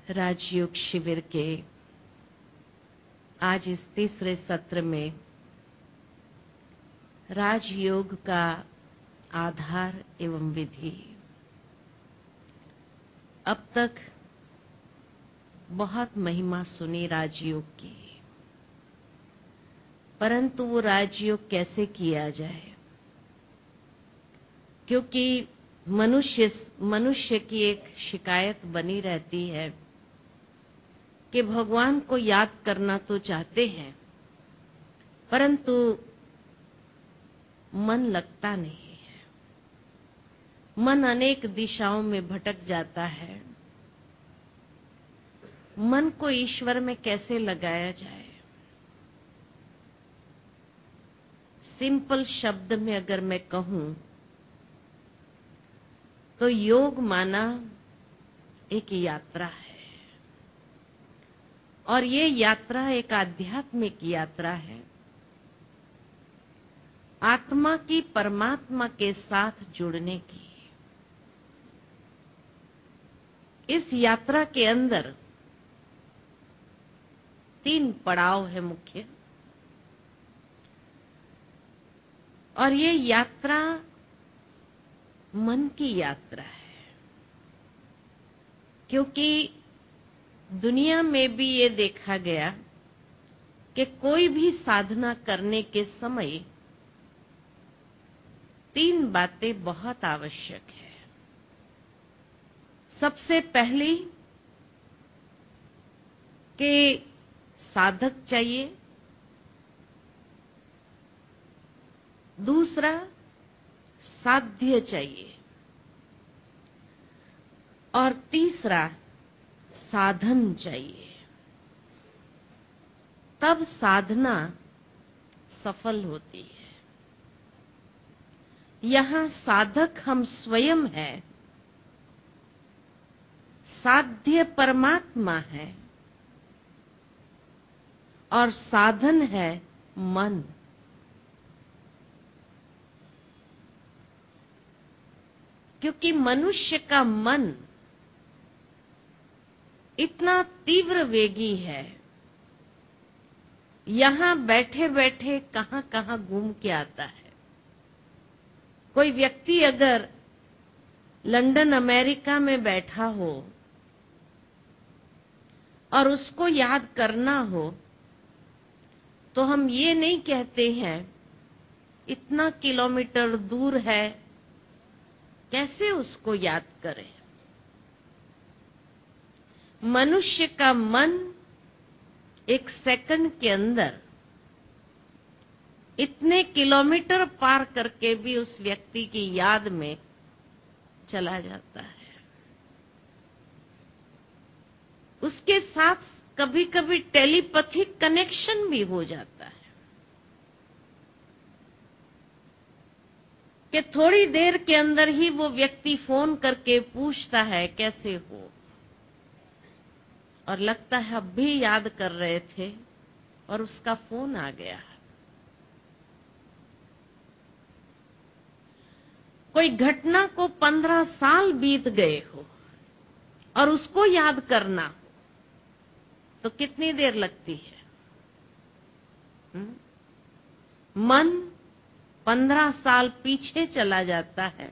राजयोग शिविर के आज इस तीसरे सत्र में राजयोग का आधार एवं विधि। अब तक बहुत महिमा सुनी राजयोग की, परंतु वो राजयोग कैसे किया जाए, क्योंकि मनुष्य की एक शिकायत बनी रहती है कि भगवान को याद करना तो चाहते हैं, परंतु मन लगता नहीं है। मन अनेक दिशाओं में भटक जाता है। मन को ईश्वर में कैसे लगाया जाए? सिंपल शब्द में अगर मैं कहूं तो योग माना एक यात्रा है, और ये यात्रा एक आध्यात्मिक यात्रा है, आत्मा की परमात्मा के साथ जुड़ने की। इस यात्रा के अंदर 3 पड़ाव है मुख्य, और ये यात्रा मन की यात्रा है, क्योंकि दुनिया में भी ये देखा गया कि कोई भी साधना करने के समय 3 बातें बहुत आवश्यक है। सबसे पहली कि साधक चाहिए, दूसरा साध्य चाहिए, और तीसरा साधन चाहिए। तब साधना सफल होती है। यहां साधक हम स्वयं हैं, साध्य परमात्मा है, और साधन है मन। क्योंकि मनुष्य का मन इतना तीव्र वेगी है, यहां बैठे बैठे कहां कहां घूम के आता है। कोई व्यक्ति अगर लंदन अमेरिका में बैठा हो और उसको याद करना हो, तो हम ये नहीं कहते हैं इतना किलोमीटर दूर है, कैसे उसको याद करें। मनुष्य का मन एक सेकंड के अंदर इतने किलोमीटर पार करके भी उस व्यक्ति की याद में चला जाता है। उसके साथ कभी कभी टेलीपैथिक कनेक्शन भी हो जाता है कि थोड़ी देर के अंदर ही वो व्यक्ति फोन करके पूछता है कैसे हो, और लगता है अब भी याद कर रहे थे और उसका फोन आ गया। कोई घटना को 15 साल बीत गए हो और उसको याद करना हो तो कितनी देर लगती है? मन 15 साल पीछे चला जाता है।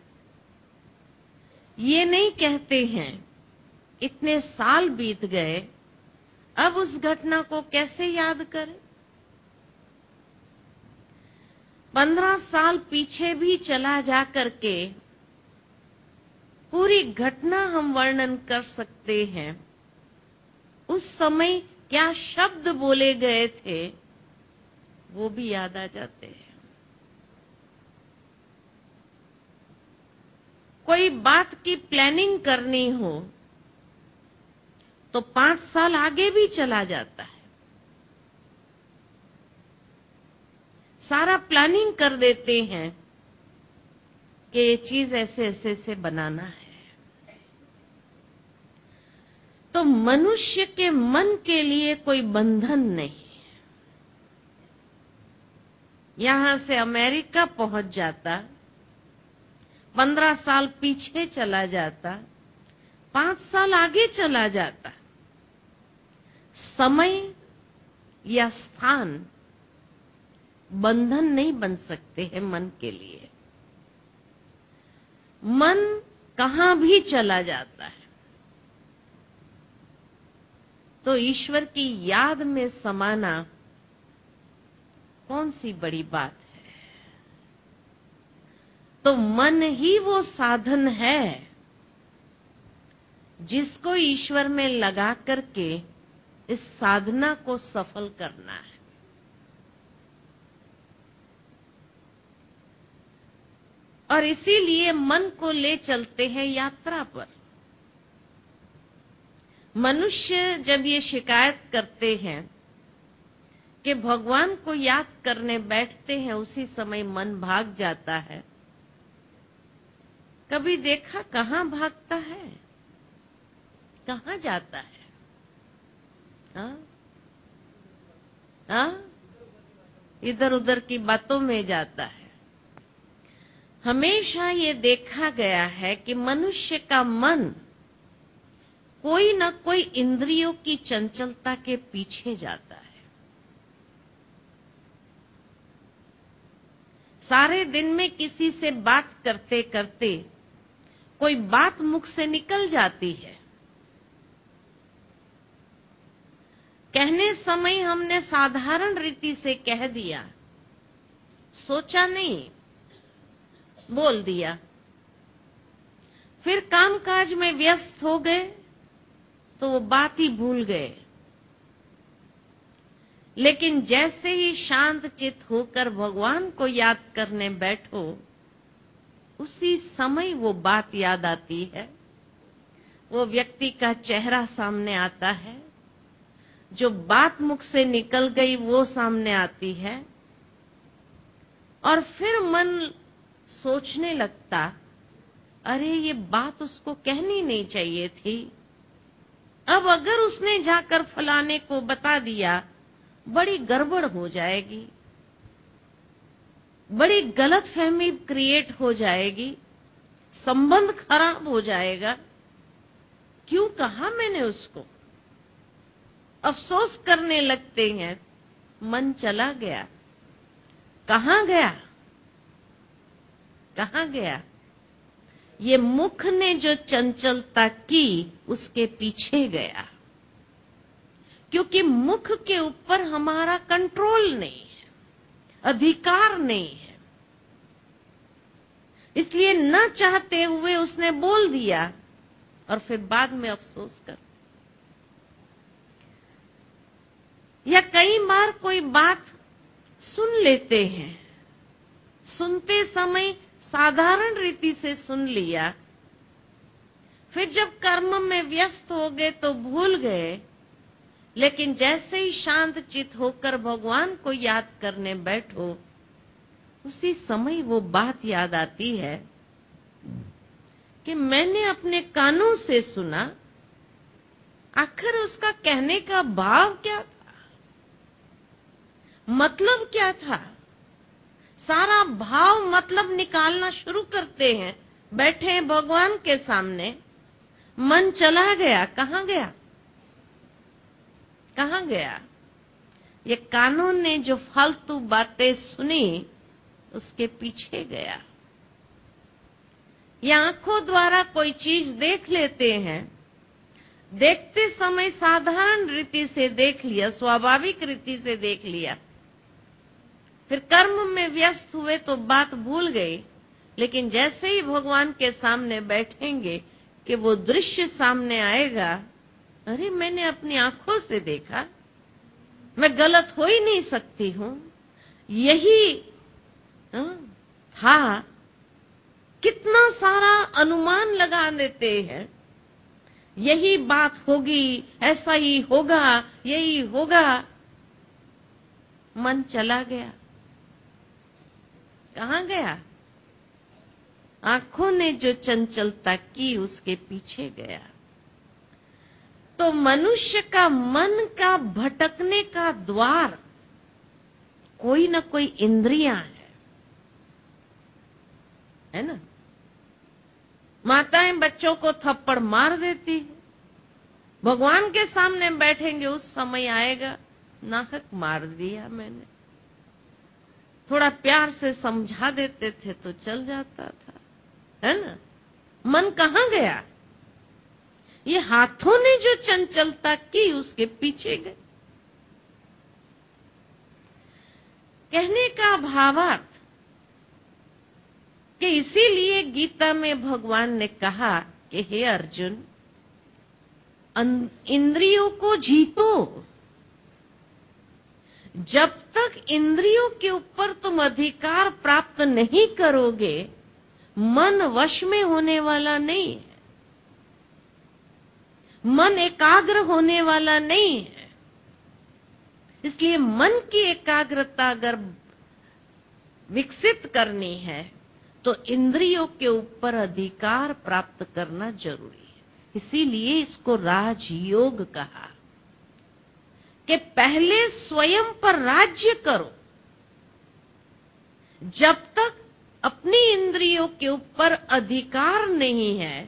ये नहीं कहते हैं इतने साल बीत गए, अब उस घटना को कैसे याद करें। 15 साल पीछे भी चला जा करके पूरी घटना हम वर्णन कर सकते हैं। उस समय क्या शब्द बोले गए थे वो भी याद आ जाते हैं। कोई बात की प्लानिंग करनी हो तो 5 साल आगे भी चला जाता है। सारा प्लानिंग कर देते हैं कि ये चीज ऐसे ऐसे से बनाना है। तो मनुष्य के मन के लिए कोई बंधन नहीं। यहां से अमेरिका पहुंच जाता, 15 साल पीछे चला जाता, 5 साल आगे चला जाता, समय या स्थान बंधन नहीं बन सकते हैं मन के लिए। मन कहां भी चला जाता है, तो ईश्वर की याद में समाना कौन सी बड़ी बात है। तो मन ही वो साधन है जिसको ईश्वर में लगा करके इस साधना को सफल करना है। और इसीलिए मन को ले चलते हैं यात्रा पर। मनुष्य जब ये शिकायत करते हैं कि भगवान को याद करने बैठते हैं, उसी समय मन भाग जाता है, कभी देखा कहां भागता है, कहां जाता है? हाँ? हाँ? इधर उधर की बातों में जाता है। हमेशा ये देखा गया है कि मनुष्य का मन कोई न कोई इंद्रियों की चंचलता के पीछे जाता है। सारे दिन में किसी से बात करते करते कोई बात मुख से निकल जाती है। कहने समय हमने साधारण रीति से कह दिया, सोचा नहीं, बोल दिया। फिर कामकाज में व्यस्त हो गए तो वो बात ही भूल गए। लेकिन जैसे ही शांत चित्त होकर भगवान को याद करने बैठो, उसी समय वो बात याद आती है, वो व्यक्ति का चेहरा सामने आता है, जो बात मुख से निकल गई वो सामने आती है। और फिर मन सोचने लगता, अरे ये बात उसको कहनी नहीं चाहिए थी। अब अगर उसने जाकर फलाने को बता दिया, बड़ी गड़बड़ हो जाएगी, बड़ी गलतफहमी क्रिएट हो जाएगी, संबंध खराब हो जाएगा। क्यों कहा मैंने उसको? अफसोस करने लगते हैं। मन चला गया। कहां गया? कहां गया? ये मुख ने जो चंचलता की, उसके पीछे गया। क्योंकि मुख के ऊपर हमारा कंट्रोल नहीं है, अधिकार नहीं है। इसलिए न चाहते हुए उसने बोल दिया और फिर बाद में अफसोस कर। या कई बार कोई बात सुन लेते हैं, सुनते समय साधारण रीति से सुन लिया, फिर जब कर्म में व्यस्त हो गए तो भूल गए। लेकिन जैसे ही शांत चित्त होकर भगवान को याद करने बैठो, उसी समय वो बात याद आती है कि मैंने अपने कानों से सुना, आखिर उसका कहने का भाव क्या था, मतलब क्या था। सारा भाव मतलब निकालना शुरू करते हैं, बैठे हैं भगवान के सामने, मन चला गया। कहां गया? कहां गया? ये कानों ने जो फालतू बातें सुनी, उसके पीछे गया। या आंखों द्वारा कोई चीज देख लेते हैं, देखते समय साधारण रीति से देख लिया, स्वाभाविक रीति से देख लिया, फिर कर्म में व्यस्त हुए तो बात भूल गए। लेकिन जैसे ही भगवान के सामने बैठेंगे कि वो दृश्य सामने आएगा, अरे मैंने अपनी आंखों से देखा, मैं गलत हो ही नहीं सकती हूं, यही था। कितना सारा अनुमान लगा देते हैं, यही बात होगी, ऐसा ही होगा, यही होगा। मन चला गया। कहां गया? आंखों ने जो चंचलता की, उसके पीछे गया। तो मनुष्य का मन का भटकने का द्वार कोई न कोई इंद्रियां है ना। माताएं बच्चों को थप्पड़ मार देती है, भगवान के सामने बैठेंगे, उस समय आएगा नाहक मार दिया मैंने, थोड़ा प्यार से समझा देते थे तो चल जाता था, है ना। मन कहां गया? ये हाथों ने जो चंचलता की उसके पीछे गए। कहने का भावार्थ कि इसीलिए गीता में भगवान ने कहा कि हे अर्जुन, इंद्रियों को जीतो। जब तक इंद्रियों के ऊपर तुम अधिकार प्राप्त नहीं करोगे, मन वश में होने वाला नहीं है, मन एकाग्र होने वाला नहीं है। इसलिए मन की एकाग्रता अगर विकसित करनी है तो इंद्रियों के ऊपर अधिकार प्राप्त करना जरूरी है। इसीलिए इसको राजयोग कहा कि पहले स्वयं पर राज्य करो। जब तक अपनी इंद्रियों के ऊपर अधिकार नहीं है,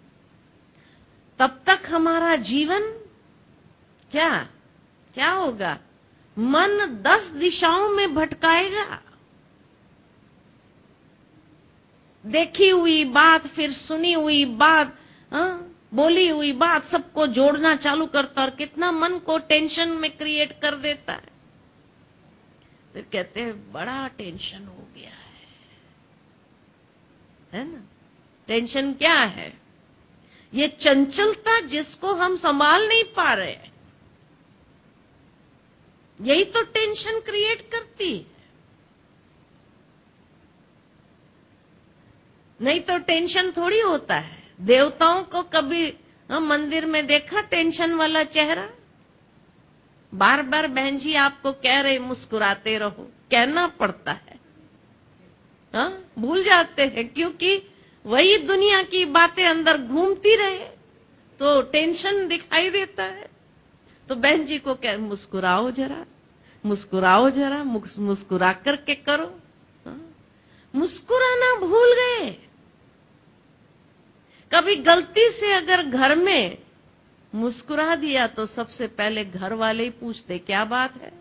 तब तक हमारा जीवन क्या क्या होगा? मन 10 दिशाओं में भटकाएगा। देखी हुई बात, फिर सुनी हुई बात, बोली हुई बात, सबको जोड़ना चालू करता और कितना मन को टेंशन में क्रिएट कर देता है। फिर कहते हैं बड़ा टेंशन हो गया है ना। टेंशन क्या है? ये चंचलता जिसको हम संभाल नहीं पा रहे हैं, यही तो टेंशन क्रिएट करती है। नहीं तो टेंशन थोड़ी होता है। देवताओं को कभी मंदिर में देखा टेंशन वाला चेहरा? बार बार बहन जी आपको कह रहे मुस्कुराते रहो, कहना पड़ता है। भूल जाते हैं, क्योंकि वही दुनिया की बातें अंदर घूमती रहे तो टेंशन दिखाई देता है। तो बहन जी को कह मुस्कुराओ जरा, मुस्कुराओ जरा, मुस्कुरा करके करो। मुस्कुराना भूल गए। कभी गलती से अगर घर में मुस्कुरा दिया तो सबसे पहले घर वाले ही पूछते क्या बात है?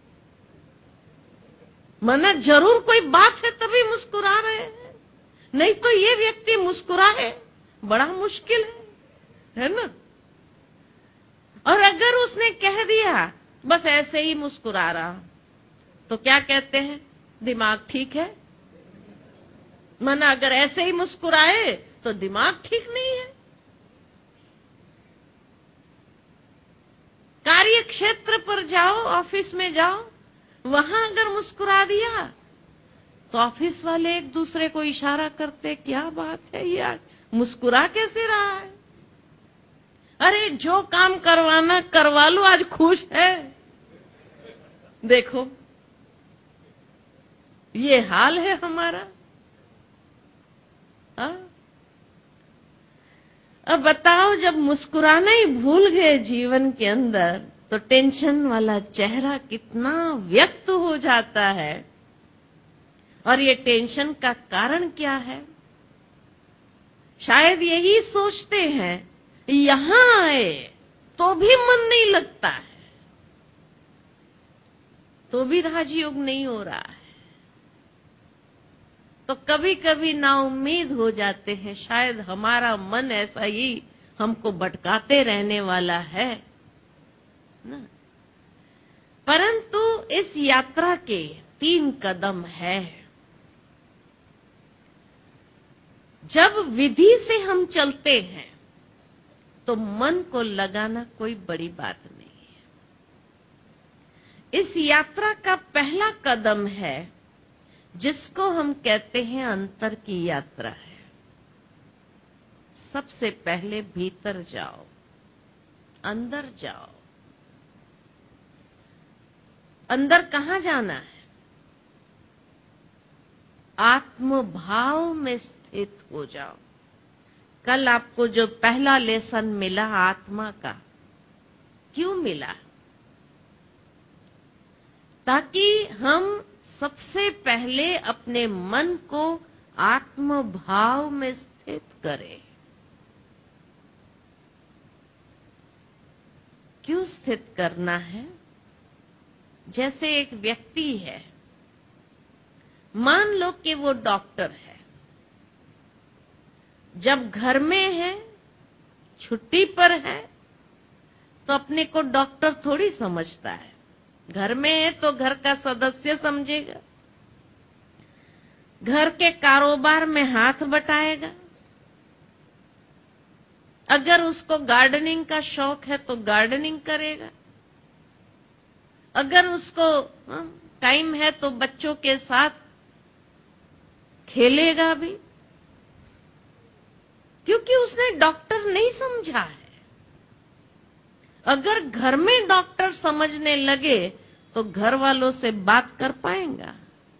मना जरूर कोई बात है तभी मुस्कुरा रहे हैं, नहीं तो ये व्यक्ति मुस्कुराए बड़ा मुश्किल है ना। और अगर उसने कह दिया बस ऐसे ही मुस्कुरा रहा, तो क्या कहते हैं? दिमाग ठीक है। मना अगर ऐसे ही मुस्कुराए तो दिमाग ठीक नहीं है। कार्य क्षेत्र पर जाओ, ऑफिस में जाओ, वहां अगर मुस्कुरा दिया तो ऑफिस वाले एक दूसरे को इशारा करते क्या बात है ये आज मुस्कुरा कैसे रहा है? अरे जो काम करवाना करवा लो, आज खुश है। देखो ये हाल है हमारा। अब बताओ, जब मुस्कुराना ही भूल गए जीवन के अंदर, तो टेंशन वाला चेहरा कितना व्यक्त हो जाता है। और ये टेंशन का कारण क्या है? शायद यही सोचते हैं यहां आए तो भी मन नहीं लगता है, तो भी राजयोग नहीं हो रहा है। तो कभी कभी नाउम्मीद हो जाते हैं, शायद हमारा मन ऐसा ही हमको भटकाते रहने वाला है ना। परंतु इस यात्रा के 3 कदम है। जब विधि से हम चलते हैं तो मन को लगाना कोई बड़ी बात नहीं है। इस यात्रा का पहला कदम है जिसको हम कहते हैं अंतर की यात्रा है। सबसे पहले भीतर जाओ, अंदर जाओ। अंदर कहां जाना है? आत्म भाव में स्थित हो जाओ। कल आपको जो पहला लेसन मिला आत्मा का, क्यों मिला? ताकि हम सबसे पहले अपने मन को आत्म भाव में स्थित करें। क्यों स्थित करना है? जैसे एक व्यक्ति है, मान लो कि वो डॉक्टर है, जब घर में है, छुट्टी पर है, तो अपने को डॉक्टर थोड़ी समझता है। घर में है तो घर का सदस्य समझेगा, घर के कारोबार में हाथ बटाएगा। अगर उसको गार्डनिंग का शौक है तो गार्डनिंग करेगा, अगर उसको टाइम है तो बच्चों के साथ खेलेगा भी, क्योंकि उसने डॉक्टर नहीं समझा है। अगर घर में डॉक्टर समझने लगे तो घर वालों से बात कर पाएगा।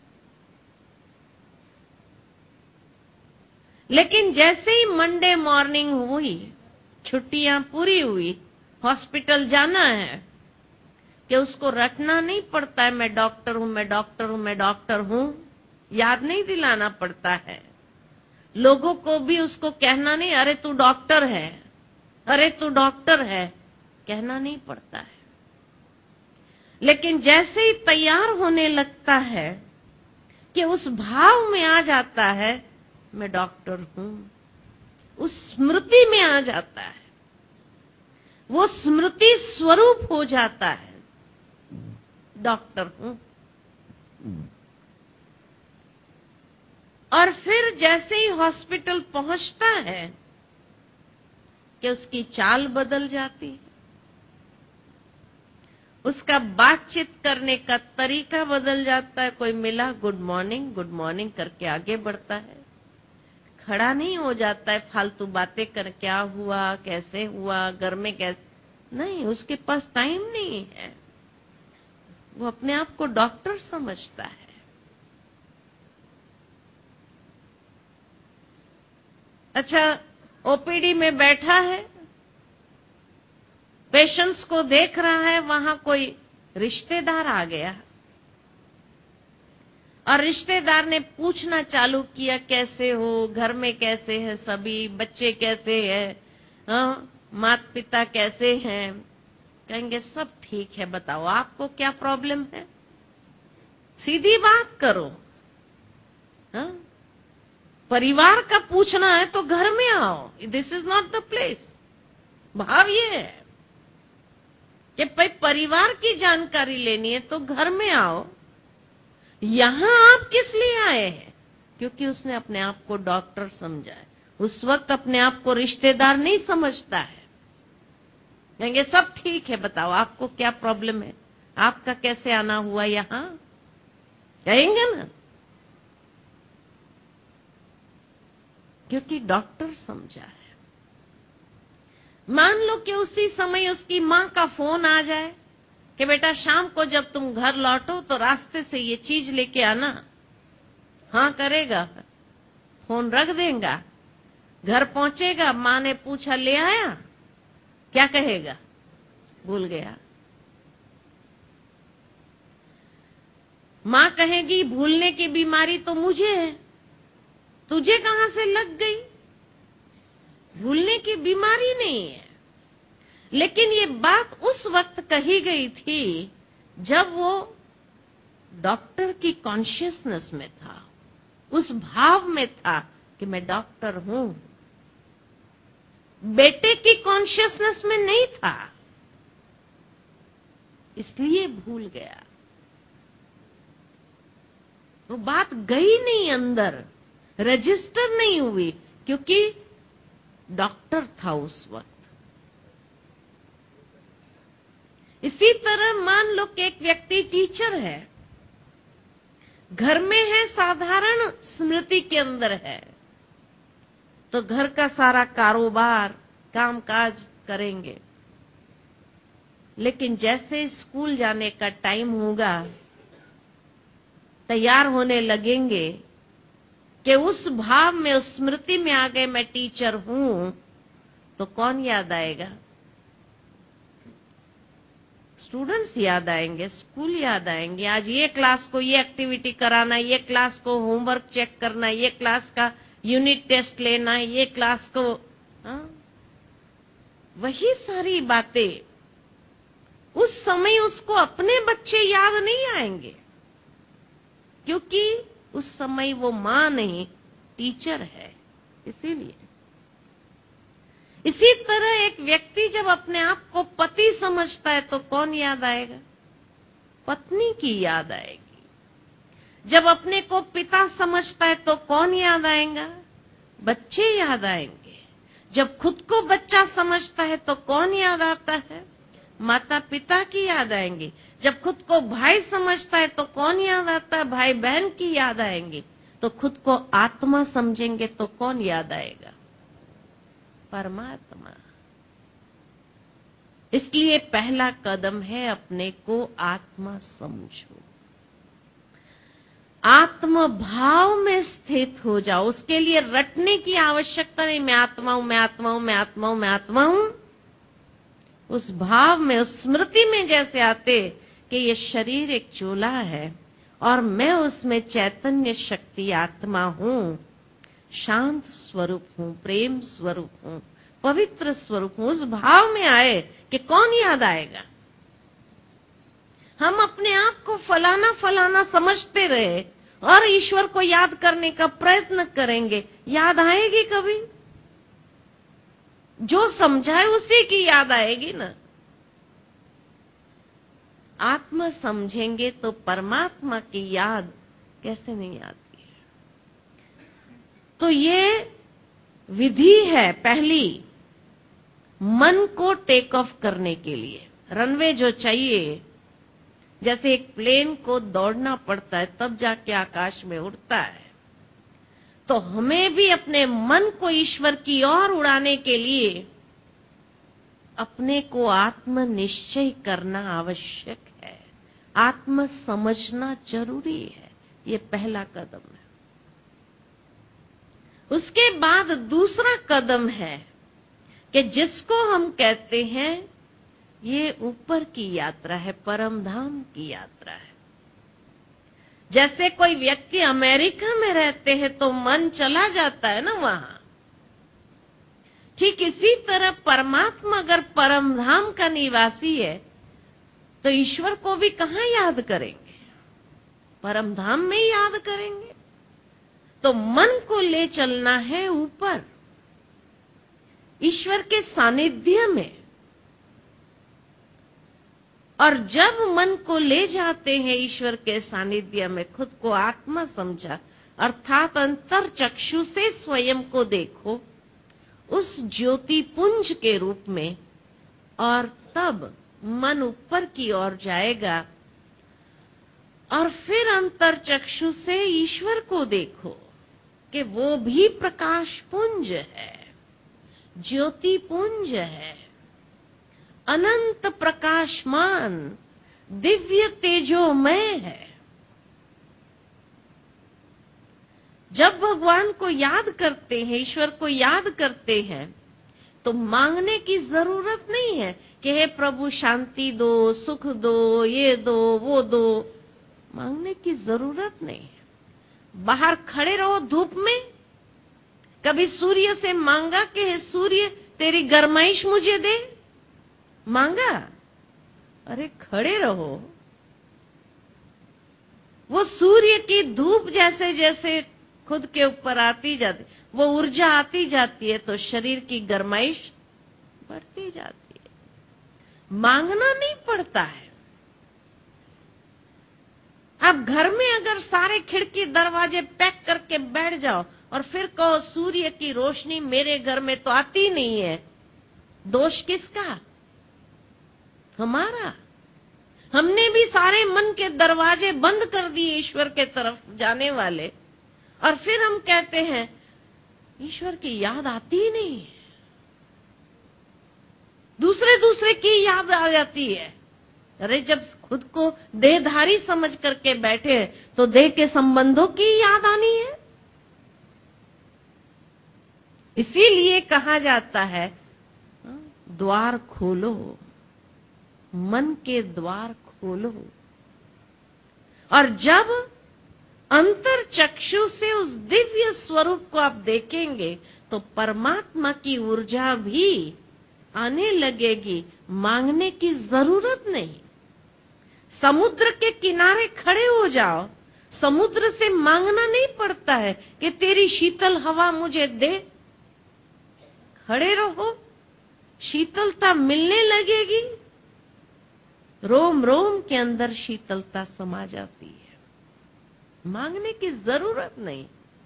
लेकिन जैसे ही मंडे मॉर्निंग हुई, छुट्टियां पूरी हुई, हॉस्पिटल जाना है, कि उसको रटना नहीं पड़ता है मैं डॉक्टर हूं, मैं डॉक्टर हूं, मैं डॉक्टर हूं, याद नहीं दिलाना पड़ता है। लोगों को भी उसको कहना नहीं, अरे तू डॉक्टर है, अरे तू डॉक्टर है, कहना नहीं पड़ता है। लेकिन जैसे ही तैयार होने लगता है कि उस भाव में आ जाता है मैं डॉक्टर हूं, उस स्मृति में आ जाता है, वो स्मृति स्वरूप हो जाता है, डॉक्टर हूं। और फिर जैसे ही हॉस्पिटल पहुंचता है कि उसकी चाल बदल जाती है, उसका बातचीत करने का तरीका बदल जाता है। कोई मिला, गुड मॉर्निंग करके आगे बढ़ता है, खड़ा नहीं हो जाता है फालतू बातें कर, क्या हुआ, कैसे हुआ, घर में कैसे, नहीं, उसके पास टाइम नहीं है। वो अपने आप को डॉक्टर समझता है। अच्छा, ओपीडी में बैठा है, पेशेंट्स को देख रहा है, वहां कोई रिश्तेदार आ गया और रिश्तेदार ने पूछना चालू किया, कैसे हो, घर में कैसे हैं सभी, बच्चे कैसे हैं, माता पिता कैसे हैं? कहेंगे सब ठीक है, बताओ आपको क्या प्रॉब्लम है, सीधी बात करो। हाँ? परिवार का पूछना है तो घर में आओ, this is not the place. भाव ये है कि भाई परिवार की जानकारी लेनी है तो घर में आओ, यहां आप किस लिए आए हैं? क्योंकि उसने अपने आप को डॉक्टर समझा है। उस वक्त अपने आप को रिश्तेदार नहीं समझता है। कहेंगे सब ठीक है, बताओ आपको क्या प्रॉब्लम है, आपका कैसे आना हुआ यहां, कहेंगे ना, क्योंकि डॉक्टर समझा है। मान लो कि उसी समय उसकी मां का फोन आ जाए कि बेटा शाम को जब तुम घर लौटो तो रास्ते से ये चीज लेके आना। हाँ करेगा, फोन रख देगा, घर पहुंचेगा, मां ने पूछा ले आया, क्या कहेगा? भूल गया। मां कहेगी भूलने की बीमारी तो मुझे है, तुझे कहां से लग गई? भूलने की बीमारी नहीं है, लेकिन ये बात उस वक्त कही गई थी जब वो डॉक्टर की कॉन्शियसनेस में था, उस भाव में था कि मैं डॉक्टर हूं। बेटे की कॉन्शियसनेस में नहीं था, इसलिए भूल गया। वो बात गई नहीं अंदर, रजिस्टर नहीं हुई, क्योंकि डॉक्टर था उस वक्त। इसी तरह मान लो कि एक व्यक्ति टीचर है, घर में है, साधारण स्मृति के अंदर है, तो घर का सारा कारोबार कामकाज करेंगे। लेकिन जैसे स्कूल जाने का टाइम होगा, तैयार होने लगेंगे कि उस भाव में, उस स्मृति में आ गए मैं टीचर हूं, तो कौन याद आएगा? स्टूडेंट्स याद आएंगे, स्कूल याद आएंगे। आज ये क्लास को ये एक्टिविटी कराना, ये क्लास को होमवर्क चेक करना, ये क्लास का यूनिट टेस्ट लेना, ये क्लास को, हाँ? वही सारी बातें उस समय उसको अपने बच्चे याद नहीं आएंगे, क्योंकि उस समय वो मां नहीं, टीचर है। इसीलिए इसी तरह एक व्यक्ति जब अपने आप को पति समझता है तो कौन याद आएगा? पत्नी की याद आएगी। जब अपने को पिता समझता है तो कौन याद आएगा? बच्चे याद आएंगे। जब खुद को बच्चा समझता है तो कौन याद आता है? माता पिता की याद आएंगी। जब खुद को भाई समझता है तो कौन याद आता है? भाई बहन की याद आएंगी। तो खुद को आत्मा समझेंगे तो कौन याद आएगा? परमात्मा। इसलिए पहला कदम है अपने को आत्मा समझो, आत्म भाव में स्थित हो जाओ। उसके लिए रटने की आवश्यकता नहीं, मैं आत्मा हूं, मैं आत्मा हूं, मैं आत्मा हूं, मैं आत्मा हूं। उस भाव में, उस स्मृति में जैसे आते कि ये शरीर एक चूल्हा है और मैं उसमें चैतन्य शक्ति आत्मा हूं, शांत स्वरूप हूं, प्रेम स्वरूप हूं, पवित्र स्वरूप हूं। उस भाव में आए कि कौन याद आएगा? हम अपने आप को फलाना फलाना समझते रहे और ईश्वर को याद करने का प्रयत्न करेंगे, याद आएगी कभी? जो समझा है उसी की याद आएगी ना। आत्मा समझेंगे तो परमात्मा की याद कैसे नहीं आती है? तो ये विधि है पहली, मन को टेक ऑफ करने के लिए। रनवे जो चाहिए, जैसे एक प्लेन को दौड़ना पड़ता है तब जाके आकाश में उड़ता है, तो हमें भी अपने मन को ईश्वर की ओर उड़ाने के लिए अपने को आत्म निश्चय करना आवश्यक है, आत्म समझना जरूरी है। ये पहला कदम है। उसके बाद दूसरा कदम है कि जिसको हम कहते हैं ये ऊपर की यात्रा है, परम धाम की यात्रा है। जैसे कोई व्यक्ति अमेरिका में रहते हैं तो मन चला जाता है ना वहां, ठीक इसी तरह परमात्मा अगर परम धाम का निवासी है तो ईश्वर को भी कहां याद करेंगे? परम धाम में ही याद करेंगे। तो मन को ले चलना है ऊपर, ईश्वर के सानिध्य में। और जब मन को ले जाते हैं ईश्वर के सानिध्य में, खुद को आत्मा समझा, अर्थात अंतर चक्षु से स्वयं को देखो उस ज्योति पुंज के रूप में, और तब मन ऊपर की ओर जाएगा और फिर अंतर चक्षु से ईश्वर को देखो कि वो भी प्रकाश पुंज है, ज्योति पुंज है, अनंत प्रकाशमान, दिव्य तेजोमय है। जब भगवान को याद करते हैं, ईश्वर को याद करते हैं, तो मांगने की जरूरत नहीं है कि हे प्रभु शांति दो, सुख दो, ये दो, वो दो। मांगने की जरूरत नहीं है। बाहर खड़े रहो धूप में, कभी सूर्य से मांगा कि हे सूर्य तेरी गरमाइश मुझे दे? मांगा? अरे खड़े रहो। वो सूर्य की धूप जैसे जैसे खुद के ऊपर आती जाती, वो ऊर्जा आती जाती है तो शरीर की गरमाइश बढ़ती जाती है। मांगना नहीं पड़ता है। आप घर में अगर सारे खिड़की दरवाजे पैक करके बैठ जाओ और फिर कहो सूर्य की रोशनी मेरे घर में तो आती नहीं है, दोष किसका? हमारा। हमने भी सारे मन के दरवाजे बंद कर दिए ईश्वर के तरफ जाने वाले, और फिर हम कहते हैं ईश्वर की याद आती ही नहीं है, दूसरे दूसरे की याद आ जाती है। अरे जब खुद को देहधारी समझ करके बैठे हैं तो देह के संबंधों की याद आनी है। इसीलिए कहा जाता है द्वार खोलो, मन के द्वार खोलो। और जब अंतर चक्षु से उस दिव्य स्वरूप को आप देखेंगे तो परमात्मा की ऊर्जा भी आने लगेगी, मांगने की जरूरत नहीं। समुद्र के किनारे खड़े हो जाओ, समुद्र से मांगना नहीं पड़ता है कि तेरी शीतल हवा मुझे दे। खड़े रहो, शीतलता मिलने लगेगी, रोम रोम के अंदर शीतलता समा जाती है। मांगने की जरूरत नहीं।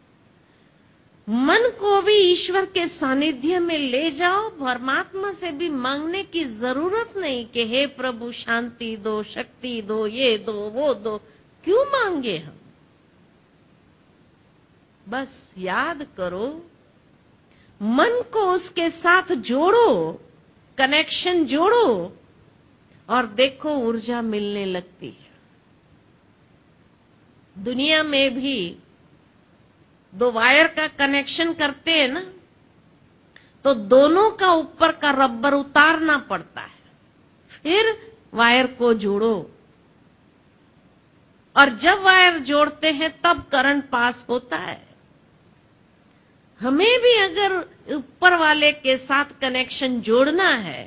मन को भी ईश्वर के सानिध्य में ले जाओ, परमात्मा से भी मांगने की जरूरत नहीं कि हे प्रभु शांति दो, शक्ति दो, ये दो, वो दो। क्यों मांगे हम? बस याद करो, मन को उसके साथ जोड़ो, कनेक्शन जोड़ो और देखो ऊर्जा मिलने लगती है। दुनिया में भी दो वायर का कनेक्शन करते हैं ना, तो दोनों का ऊपर का रबर उतारना पड़ता है, फिर वायर को जोड़ो। और जब वायर जोड़ते हैं तब करंट पास होता है। हमें भी अगर ऊपर वाले के साथ कनेक्शन जोड़ना है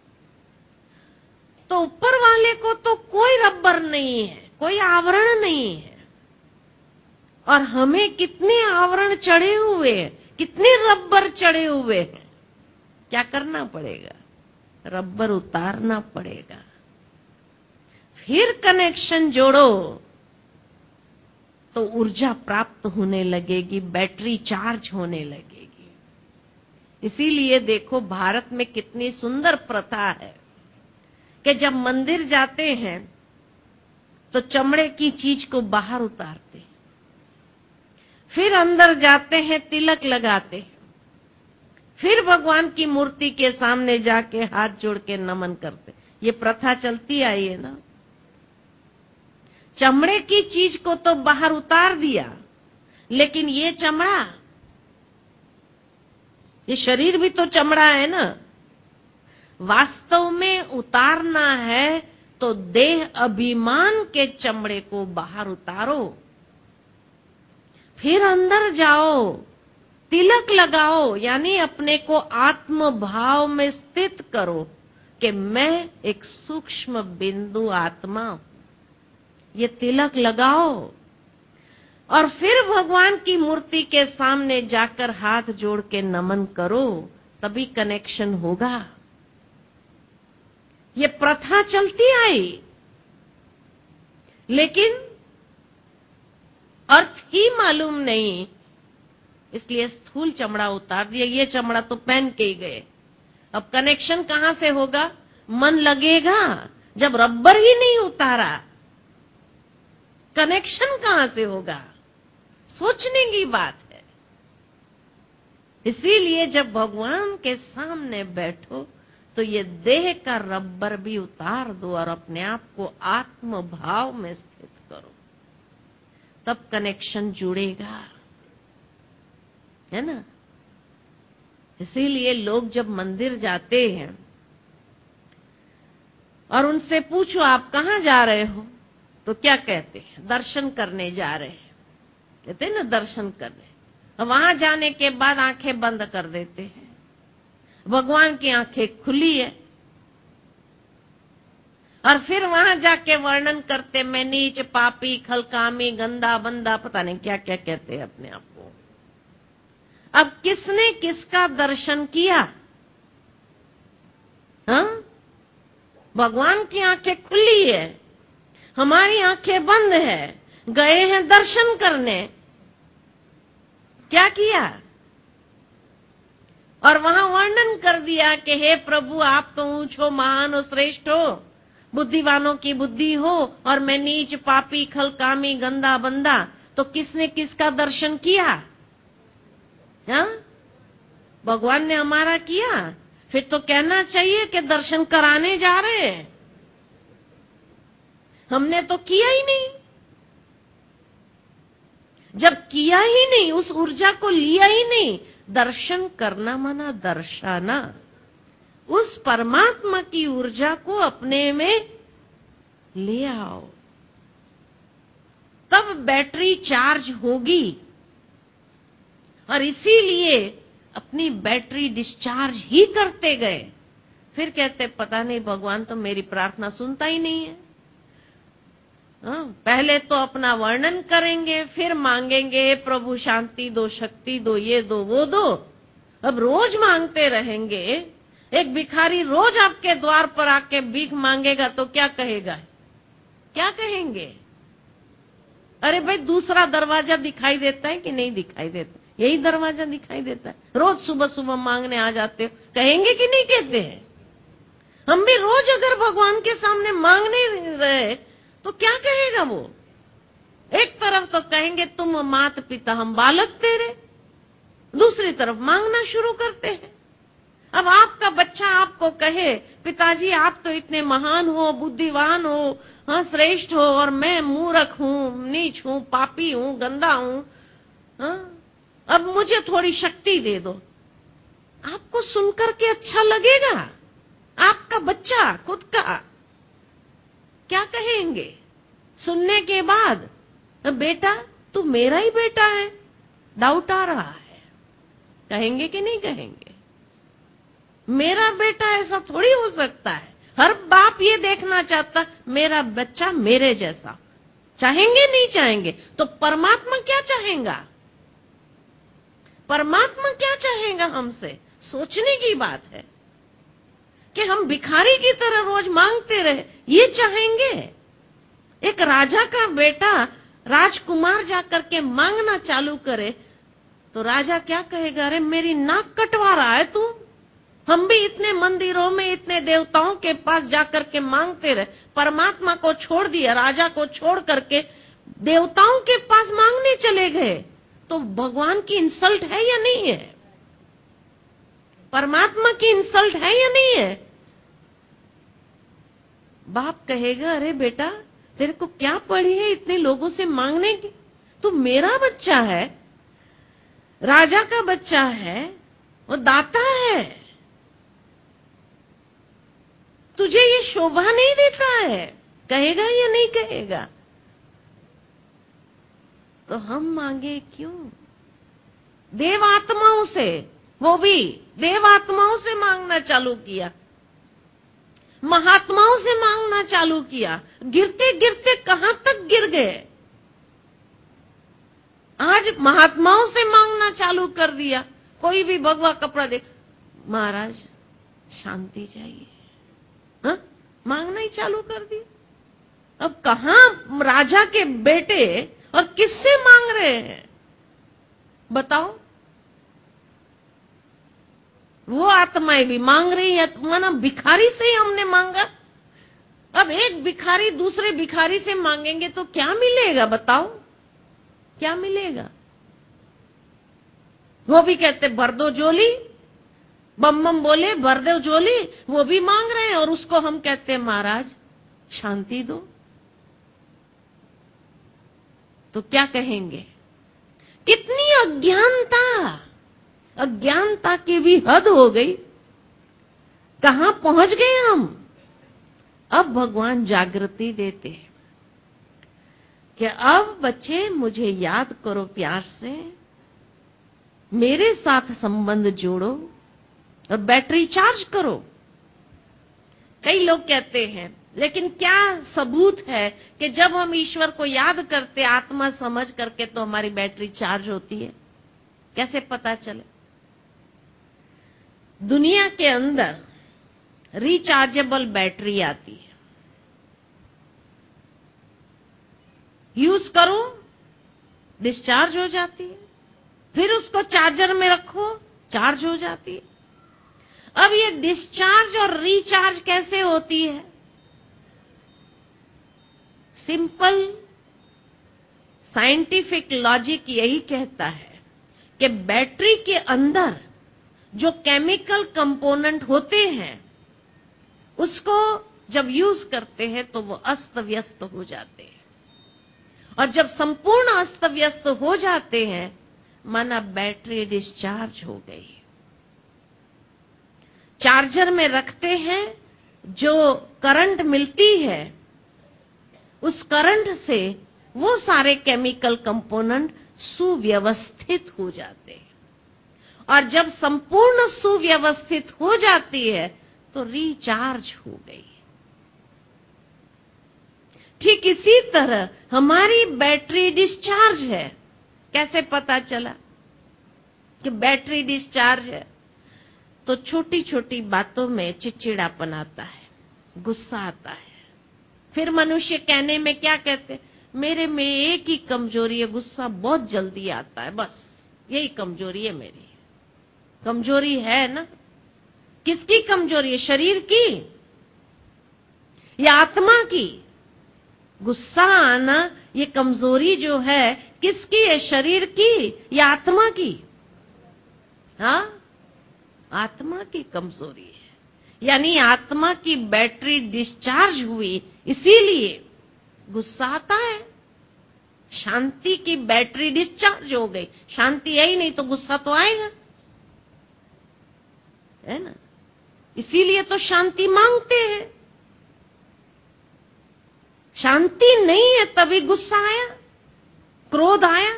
तो ऊपर वाले को तो कोई रबर नहीं है, कोई आवरण नहीं है। और हमें कितने आवरण चढ़े हुए हैं, कितने रबर चढ़े हुए हैं। क्या करना पड़ेगा? रबर उतारना पड़ेगा, फिर कनेक्शन जोड़ो तो ऊर्जा प्राप्त होने लगेगी, बैटरी चार्ज होने लगेगी। इसीलिए देखो भारत में कितनी सुंदर प्रथा है कि जब मंदिर जाते हैं तो चमड़े की चीज को बाहर उतारते हैं, फिर अंदर जाते हैं, तिलक लगाते हैं, फिर भगवान की मूर्ति के सामने जाके हाथ जोड़ के नमन करते। ये प्रथा चलती आई है ना। चमड़े की चीज को तो बाहर उतार दिया, लेकिन ये चमड़ा, ये शरीर भी तो चमड़ा है ना। वास्तव में उतारना है तो देह अभिमान के चमड़े को बाहर उतारो, फिर अंदर जाओ, तिलक लगाओ, यानी अपने को आत्म भाव में स्थित करो कि मैं एक सूक्ष्म बिंदु आत्मा हूं। ये तिलक लगाओ और फिर भगवान की मूर्ति के सामने जाकर हाथ जोड़ के नमन करो, तभी कनेक्शन होगा। ये प्रथा चलती आई, लेकिन अर्थ ही मालूम नहीं, इसलिए स्थूल चमड़ा उतार दिया। ये चमड़ा तो पहन के ही गए। अब कनेक्शन कहां से होगा? मन लगेगा जब रबर ही नहीं उतारा, कनेक्शन कहां से होगा? सोचने की बात है। इसीलिए जब भगवान के सामने बैठो तो ये देह का रबर भी उतार दो और अपने आप को आत्म भाव में स्थित करो, तब कनेक्शन जुड़ेगा, है ना। इसीलिए लोग जब मंदिर जाते हैं और उनसे पूछो आप कहां जा रहे हो, तो क्या कहते हैं? दर्शन करने जा रहे हैं, कहते हैं ना, दर्शन करने। और वहां जाने के बाद आंखें बंद कर देते हैं। भगवान की आंखें खुली है और फिर वहां जाके वर्णन करते, मैं नीच, पापी, खलकामी, गंदा बंदा, पता नहीं क्या क्या कहते हैं अपने आप को। अब किसने किसका दर्शन किया? हाँ? भगवान की आंखें खुली है, हमारी आंखें बंद है, गए हैं दर्शन करने। क्या किया? और वहां वर्णन कर दिया कि हे प्रभु आप तो ऊंच हो, महान हो, श्रेष्ठ हो, बुद्धिवानों की बुद्धि हो, और मैं नीच, पापी, खलकामी, गंदा बंदा। तो किसने किसका दर्शन किया? हाँ? भगवान ने हमारा किया। फिर तो कहना चाहिए कि दर्शन कराने जा रहे हैं। हमने तो किया ही नहीं। जब किया ही नहीं, उस ऊर्जा को लिया ही नहीं, दर्शन करना माना दर्शाना। उस परमात्मा की ऊर्जा को अपने में ले आओ, तब बैटरी चार्ज होगी। और इसीलिए अपनी बैटरी डिस्चार्ज ही करते गए। फिर कहते पता नहीं भगवान तो मेरी प्रार्थना सुनता ही नहीं है। पहले तो अपना वर्णन करेंगे, फिर मांगेंगे प्रभु शांति दो, शक्ति दो, ये दो, वो दो। अब रोज मांगते रहेंगे। एक भिखारी रोज आपके द्वार पर आके भीख मांगेगा तो क्या कहेगा, क्या कहेंगे? अरे भाई दूसरा दरवाजा दिखाई देता है कि नहीं दिखाई देता? यही दरवाजा दिखाई देता है। रोज सुबह सुबह मांगने आ जाते हो, कहेंगे कि नहीं कहते हैं? हम भी रोज अगर भगवान के सामने मांगने रहे तो क्या कहेगा वो? एक तरफ तो कहेंगे तुम मात पिता हम बालक तेरे, दूसरी तरफ मांगना शुरू करते हैं। अब आपका बच्चा आपको कहे पिताजी आप तो इतने महान हो, बुद्धिवान हो, हाँ श्रेष्ठ हो, और मैं मूर्ख हूं, नीच हूं, पापी हूं, गंदा हूं, हाँ, अब मुझे थोड़ी शक्ति दे दो। आपको सुनकर के अच्छा लगेगा? आपका बच्चा खुद का क्या कहेंगे सुनने के बाद? बेटा तू मेरा ही बेटा है, डाउट आ रहा है, कहेंगे कि नहीं कहेंगे? मेरा बेटा ऐसा थोड़ी हो सकता है। हर बाप ये देखना चाहता मेरा बच्चा मेरे जैसा। चाहेंगे नहीं चाहेंगे? तो परमात्मा क्या चाहेगा? परमात्मा क्या चाहेगा हमसे? सोचने की बात है कि हम भिखारी की तरह रोज मांगते रहे, ये चाहेंगे? एक राजा का बेटा राजकुमार जाकर के मांगना चालू करे तो राजा क्या कहेगा? अरे मेरी नाक कटवा रहा है तू। हम भी इतने मंदिरों में, इतने देवताओं के पास जाकर के मांगते रहे, परमात्मा को छोड़ दिया, राजा को छोड़ करके देवताओं के पास मांगने चले गए, तो भगवान की इंसल्ट है या नहीं है? परमात्मा की इंसल्ट है या नहीं है? बाप कहेगा अरे बेटा तेरे को क्या पड़ी है इतने लोगों से मांगने की? तू मेरा बच्चा है, राजा का बच्चा है, वो दाता है, तुझे ये शोभा नहीं देता है। कहेगा या नहीं कहेगा? तो हम मांगे क्यों? देवात्माओं से, वो भी देवात्माओं से मांगना चालू किया, महात्माओं से मांगना चालू किया, गिरते गिरते कहां तक गिर गए। आज महात्माओं से मांगना चालू कर दिया। कोई भी भगवा कपड़ा दे, महाराज शांति चाहिए, हाँ? मांगना ही चालू कर दिया। अब कहां राजा के बेटे और किससे मांग रहे हैं बताओ? वो आत्माएं भी मांग रही है, माना भिखारी से ही हमने मांगा। अब एक भिखारी दूसरे भिखारी से मांगेंगे तो क्या मिलेगा बताओ? क्या मिलेगा? वो भी कहते भर दो झोली, बम बम बोले भर दो झोली, वो भी मांग रहे हैं और उसको हम कहते हैं महाराज शांति दो। तो क्या कहेंगे? कितनी अज्ञानता, अज्ञानता की भी हद हो गई। कहां पहुंच गए हम? अब भगवान जागृति देते हैं कि अब बच्चे मुझे याद करो प्यार से, मेरे साथ संबंध जोड़ो और बैटरी चार्ज करो। कई लोग कहते हैं लेकिन क्या सबूत है कि जब हम ईश्वर को याद करते आत्मा समझ करके तो हमारी बैटरी चार्ज होती है? कैसे पता चले? दुनिया के अंदर रिचार्जेबल बैटरी आती है, यूज करो डिस्चार्ज हो जाती है, फिर उसको चार्जर में रखो चार्ज हो जाती है। अब ये डिस्चार्ज और रिचार्ज कैसे होती है? सिंपल साइंटिफिक लॉजिक यही कहता है कि बैटरी के अंदर जो केमिकल कंपोनेंट होते हैं उसको जब यूज करते हैं तो वो अस्त व्यस्त हो जाते हैं, और जब संपूर्ण अस्त व्यस्त हो जाते हैं माना बैटरी डिस्चार्ज हो गई। चार्जर में रखते हैं, जो करंट मिलती है उस करंट से वो सारे केमिकल कंपोनेंट सुव्यवस्थित हो जाते हैं, और जब संपूर्ण सुव्यवस्थित हो जाती है तो रिचार्ज हो गई। ठीक इसी तरह हमारी बैटरी डिस्चार्ज है। कैसे पता चला कि बैटरी डिस्चार्ज है? तो छोटी छोटी बातों में चिड़चिड़ापन आता है, गुस्सा आता है। फिर मनुष्य कहने में क्या कहते? मेरे में एक ही कमजोरी है, गुस्सा बहुत जल्दी आता है, बस यही कमजोरी है मेरी। कमजोरी है ना? किसकी कमजोरी है? शरीर की या आत्मा की? गुस्सा आना ये कमजोरी जो है किसकी है? शरीर की या आत्मा की? हाँ, आत्मा की कमजोरी है। यानी आत्मा की बैटरी डिस्चार्ज हुई, इसीलिए गुस्सा आता है। शांति की बैटरी डिस्चार्ज हो गई, शांति है ही नहीं तो गुस्सा तो आएगा, है ना? इसीलिए तो शांति मांगते हैं। शांति नहीं है तभी गुस्सा आया, क्रोध आया।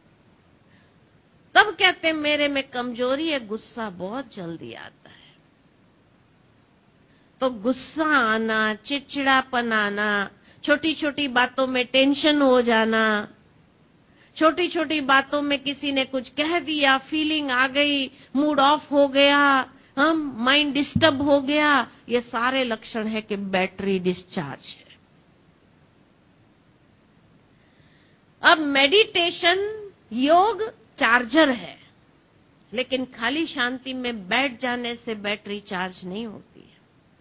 तब कहते हैं मेरे में कमजोरी है, गुस्सा बहुत जल्दी आता है। तो गुस्सा आना, चिड़चिड़ापन आना, छोटी छोटी बातों में टेंशन हो जाना, छोटी छोटी बातों में किसी ने कुछ कह दिया, फीलिंग आ गई, मूड ऑफ हो गया, हम माइंड डिस्टर्ब हो गया, ये सारे लक्षण है कि बैटरी डिस्चार्ज है। अब मेडिटेशन, योग चार्जर है, लेकिन खाली शांति में बैठ जाने से बैटरी चार्ज नहीं होती है।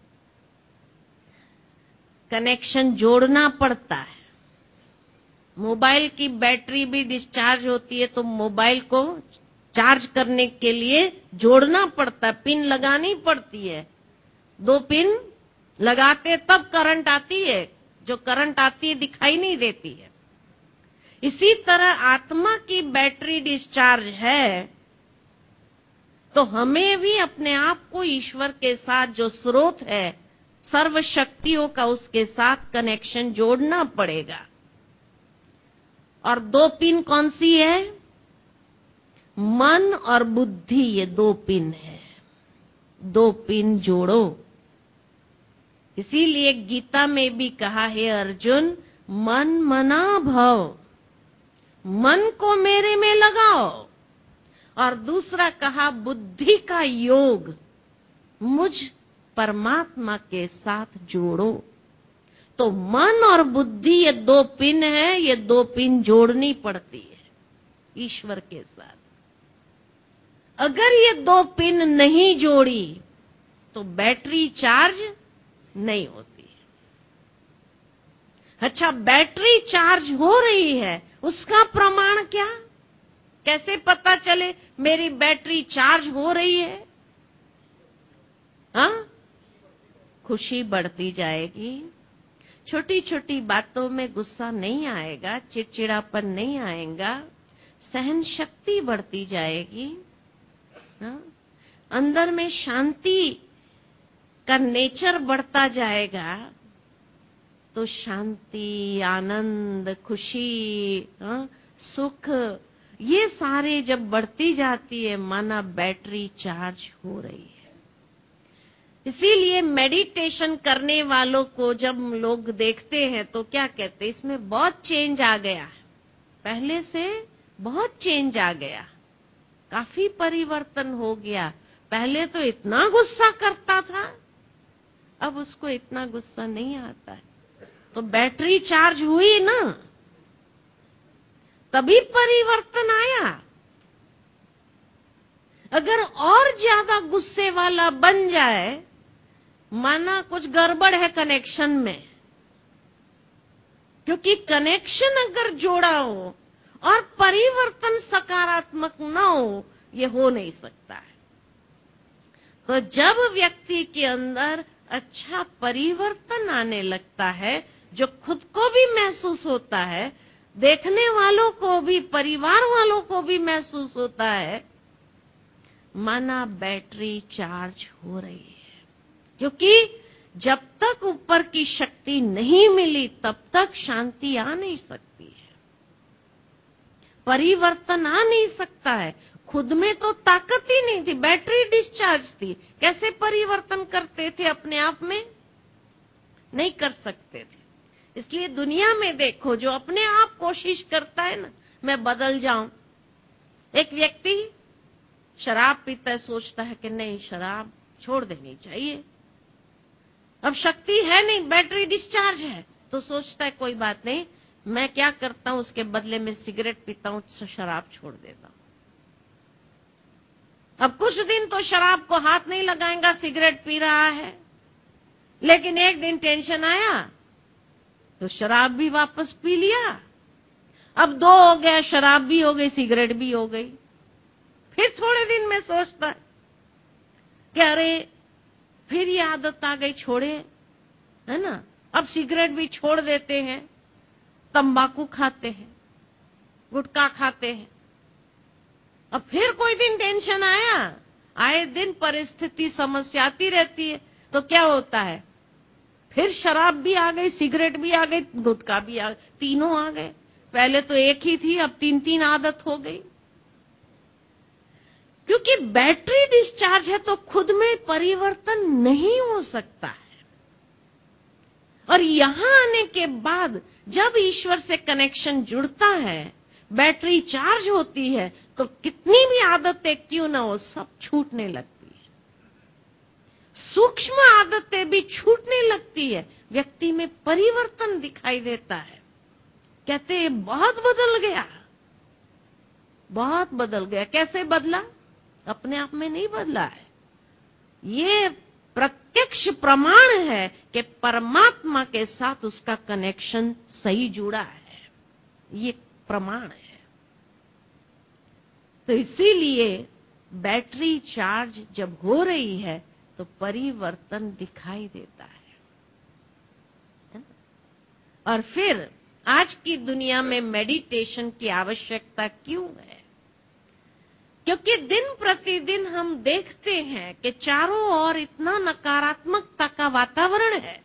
कनेक्शन जोड़ना पड़ता है। मोबाइल की बैटरी भी डिस्चार्ज होती है तो मोबाइल को चार्ज करने के लिए जोड़ना पड़ता है, पिन लगानी पड़ती है। 2 पिन लगाते तब करंट आती है, जो करंट आती है दिखाई नहीं देती है। इसी तरह आत्मा की बैटरी डिस्चार्ज है तो हमें भी अपने आप को ईश्वर के साथ, जो स्रोत है सर्व शक्तियों का, उसके साथ कनेक्शन जोड़ना पड़ेगा। और 2 पिन कौन सी है? मन और बुद्धि, ये 2 पिन है। 2 पिन जोड़ो। इसीलिए गीता में भी कहा है अर्जुन, मन मना भव, मन को मेरे में लगाओ। और दूसरा कहा बुद्धि का योग, मुझ परमात्मा के साथ जोड़ो। तो मन और बुद्धि ये 2 पिन है, ये 2 पिन जोड़नी पड़ती है ईश्वर के साथ। अगर ये 2 पिन नहीं जोड़ी तो बैटरी चार्ज नहीं होती। अच्छा, बैटरी चार्ज हो रही है, उसका प्रमाण क्या? कैसे पता चले मेरी बैटरी चार्ज हो रही है? हाँ, खुशी बढ़ती जाएगी, छोटी छोटी बातों में गुस्सा नहीं आएगा, चिड़चिड़ापन नहीं आएगा, सहन शक्ति बढ़ती जाएगी। हाँ? अंदर में शांति का नेचर बढ़ता जाएगा, तो शांति, आनंद, खुशी, हाँ? सुख, ये सारे जब बढ़ती जाती है, माना बैटरी चार्ज हो रही है। इसीलिए मेडिटेशन करने वालों को जब लोग देखते हैं तो क्या कहते हैं? इसमें बहुत चेंज आ गया, पहले से बहुत चेंज आ गया, काफी परिवर्तन हो गया। पहले तो इतना गुस्सा करता था, अब उसको इतना गुस्सा नहीं आता है। तो बैटरी चार्ज हुई ना, तभी परिवर्तन आया। अगर और ज्यादा गुस्से वाला बन जाए, माना कुछ गड़बड़ है कनेक्शन में, क्योंकि कनेक्शन अगर जोड़ा हो और परिवर्तन सकारात्मक ना हो, ये हो नहीं सकता है। तो जब व्यक्ति के अंदर अच्छा परिवर्तन आने लगता है, जो खुद को भी महसूस होता है, देखने वालों को भी, परिवार वालों को भी महसूस होता है, माना बैटरी चार्ज हो रही है। क्योंकि जब तक ऊपर की शक्ति नहीं मिली तब तक शांति आ नहीं सकती है, परिवर्तन आ नहीं सकता है, खुद में तो ताकत ही नहीं थी, बैटरी डिस्चार्ज थी। कैसे परिवर्तन करते थे अपने आप में? नहीं कर सकते थे। इसलिए दुनिया में देखो, जो अपने आप कोशिश करता है ना, मैं बदल जाऊं। एक व्यक्ति शराब पीता है, सोचता है कि नहीं, शराब छोड़ देनी चाहिए। अब शक्ति है नहीं, बैटरी डिस्चार्ज है, तो सोचता है कोई बात नहीं, मैं क्या करता हूं, उसके बदले में सिगरेट पीता हूं, शराब छोड़ देता हूं। अब कुछ दिन तो शराब को हाथ नहीं लगाएगा, सिगरेट पी रहा है, लेकिन एक दिन टेंशन आया तो शराब भी वापस पी लिया। अब 2 हो गया, शराब भी हो गई, सिगरेट भी हो गई। फिर थोड़े दिन में सोचता है कि अरे फिर ये आदत आ गई, छोड़े, है ना। अब सिगरेट भी छोड़ देते हैं, तंबाकू खाते हैं, गुटखा खाते हैं। अब फिर कोई दिन टेंशन आया, आए दिन परिस्थिति समस्या आती रहती है, तो क्या होता है, फिर शराब भी आ गई, सिगरेट भी आ गई, गुटखा भी आ गई, तीनों आ गए। पहले तो एक ही थी, अब 3-3 आदत हो गई। क्योंकि बैटरी डिस्चार्ज है तो खुद में परिवर्तन नहीं हो सकता है। और यहां आने के बाद जब ईश्वर से कनेक्शन जुड़ता है, बैटरी चार्ज होती है, तो कितनी भी आदतें क्यों ना हो, सब छूटने लगती है। सूक्ष्म आदतें भी छूटने लगती है, व्यक्ति में परिवर्तन दिखाई देता है। कहते हैं बहुत बदल गया, बहुत बदल गया। कैसे बदला? अपने आप में नहीं बदला है, ये प्रत्यक्ष प्रमाण है कि परमात्मा के साथ उसका कनेक्शन सही जुड़ा है, ये प्रमाण है। तो इसीलिए बैटरी चार्ज जब हो रही है तो परिवर्तन दिखाई देता है। और फिर आज की दुनिया में मेडिटेशन की आवश्यकता क्यों है? क्योंकि दिन प्रतिदिन हम देखते हैं कि चारों ओर इतना नकारात्मकता का वातावरण है,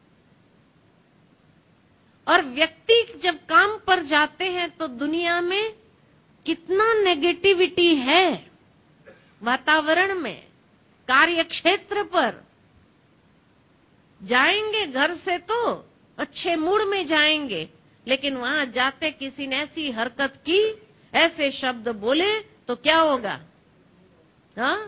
और व्यक्ति जब काम पर जाते हैं तो दुनिया में कितना नेगेटिविटी है वातावरण में। कार्य क्षेत्र पर जाएंगे, घर से तो अच्छे मूड में जाएंगे, लेकिन वहां जाते किसी ने ऐसी हरकत की, ऐसे शब्द बोले, तो क्या होगा? हाँ,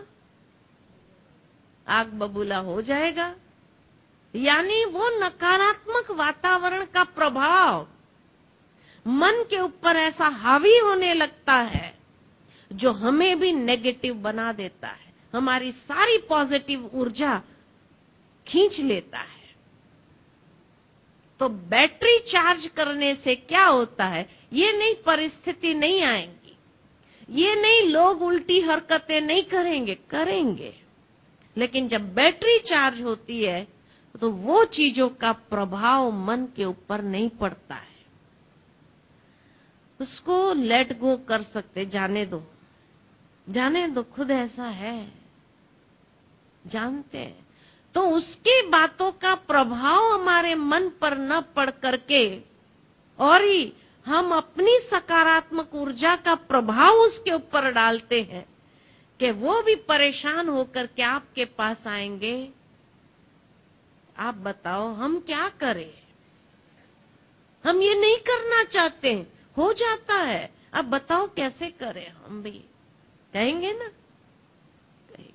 आग बबूला हो जाएगा। यानी वो नकारात्मक वातावरण का प्रभाव मन के ऊपर ऐसा हावी होने लगता है, जो हमें भी नेगेटिव बना देता है, हमारी सारी पॉजिटिव ऊर्जा खींच लेता है। तो बैटरी चार्ज करने से क्या होता है, ये नई परिस्थिति नहीं आएंगी, ये नहीं लोग उल्टी हरकतें नहीं करेंगे, करेंगे, लेकिन जब बैटरी चार्ज होती है तो वो चीजों का प्रभाव मन के ऊपर नहीं पड़ता है। उसको लेट गो कर सकते, जाने दो, जाने दो, खुद ऐसा है, जानते हैं। तो उसकी बातों का प्रभाव हमारे मन पर न पड़ करके, और ही हम अपनी सकारात्मक ऊर्जा का प्रभाव उसके ऊपर डालते हैं कि वो भी परेशान होकर के आपके पास आएंगे। आप बताओ हम क्या करें? हम ये नहीं करना चाहते, हो जाता है, अब बताओ कैसे करें? हम भी कहेंगे ना, कहेंगे,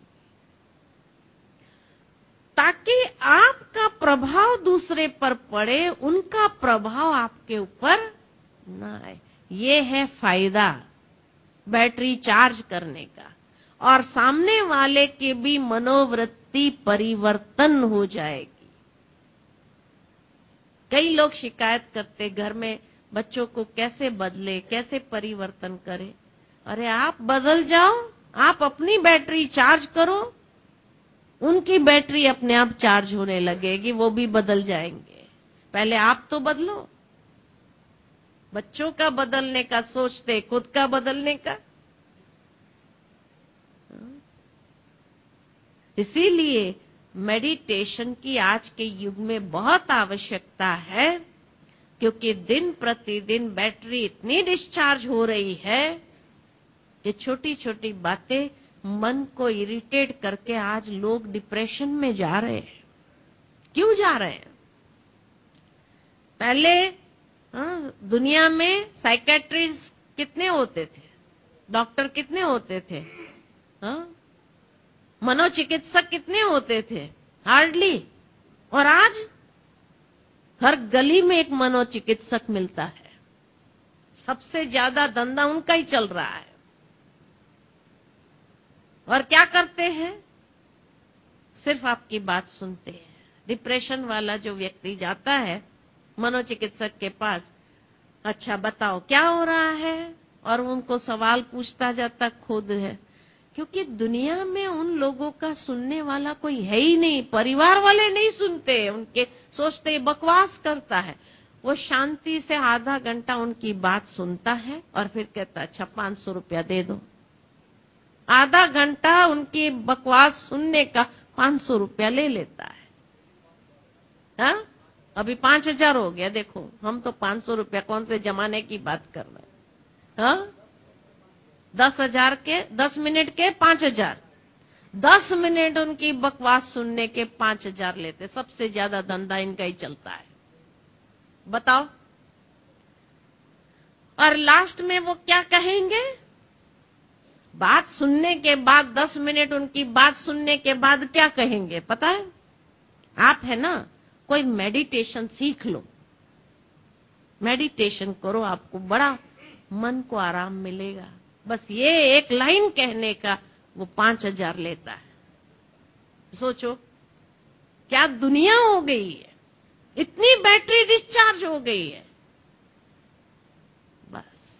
ताकि आपका प्रभाव दूसरे पर पड़े, उनका प्रभाव आपके ऊपर ना आए। ये है फायदा बैटरी चार्ज करने का, और सामने वाले की भी मनोवृत्ति परिवर्तन हो जाएगी। कई लोग शिकायत करते, घर में बच्चों को कैसे बदले, कैसे परिवर्तन करें। अरे आप बदल जाओ, आप अपनी बैटरी चार्ज करो, उनकी बैटरी अपने आप चार्ज होने लगेगी, वो भी बदल जाएंगे। पहले आप तो बदलो। बच्चों का बदलने का सोचते, खुद का बदलने का। इसीलिए मेडिटेशन की आज के युग में बहुत आवश्यकता है, क्योंकि दिन प्रतिदिन बैटरी इतनी डिस्चार्ज हो रही है ये छोटी छोटी बातें मन को इरिटेट करके आज लोग डिप्रेशन में जा रहे हैं। क्यों जा रहे हैं? पहले दुनिया में साइकेट्रिस्ट कितने होते थे, डॉक्टर कितने होते थे, मनोचिकित्सक कितने होते थे? हार्डली। और आज हर गली में एक मनोचिकित्सक मिलता है। सबसे ज्यादा धंधा उनका ही चल रहा है। और क्या करते हैं? सिर्फ आपकी बात सुनते हैं। डिप्रेशन वाला जो व्यक्ति जाता है मनोचिकित्सक के पास, अच्छा बताओ क्या हो रहा है, और उनको सवाल पूछता जाता खुद है। क्योंकि दुनिया में उन लोगों का सुनने वाला कोई है ही नहीं। परिवार वाले नहीं सुनते, उनके सोचते बकवास करता है। वो शांति से आधा घंटा उनकी बात सुनता है और फिर कहता अच्छा 500 रुपया दे दो। आधा घंटा उनकी बकवास सुनने का 500 रुपया ले लेता है। हाँ, अभी 5000 हो गया। देखो, हम तो 500 रुपया कौन से जमाने की बात कर रहे हैं। हाँ, 10,000 के 10 मिनट के 5,000। 10 मिनट उनकी बकवास सुनने के 5,000 लेते। सबसे ज्यादा धंधा इनका ही चलता है। बताओ। और लास्ट में वो क्या कहेंगे? बात सुनने के बाद 10 मिनट उनकी बात सुनने के बाद क्या कहेंगे पता है? आप है ना, कोई मेडिटेशन सीख लो, मेडिटेशन करो, आपको बड़ा मन को आराम मिलेगा। बस ये एक लाइन कहने का वो 5,000 लेता है। सोचो क्या दुनिया हो गई है। इतनी बैटरी डिस्चार्ज हो गई है। बस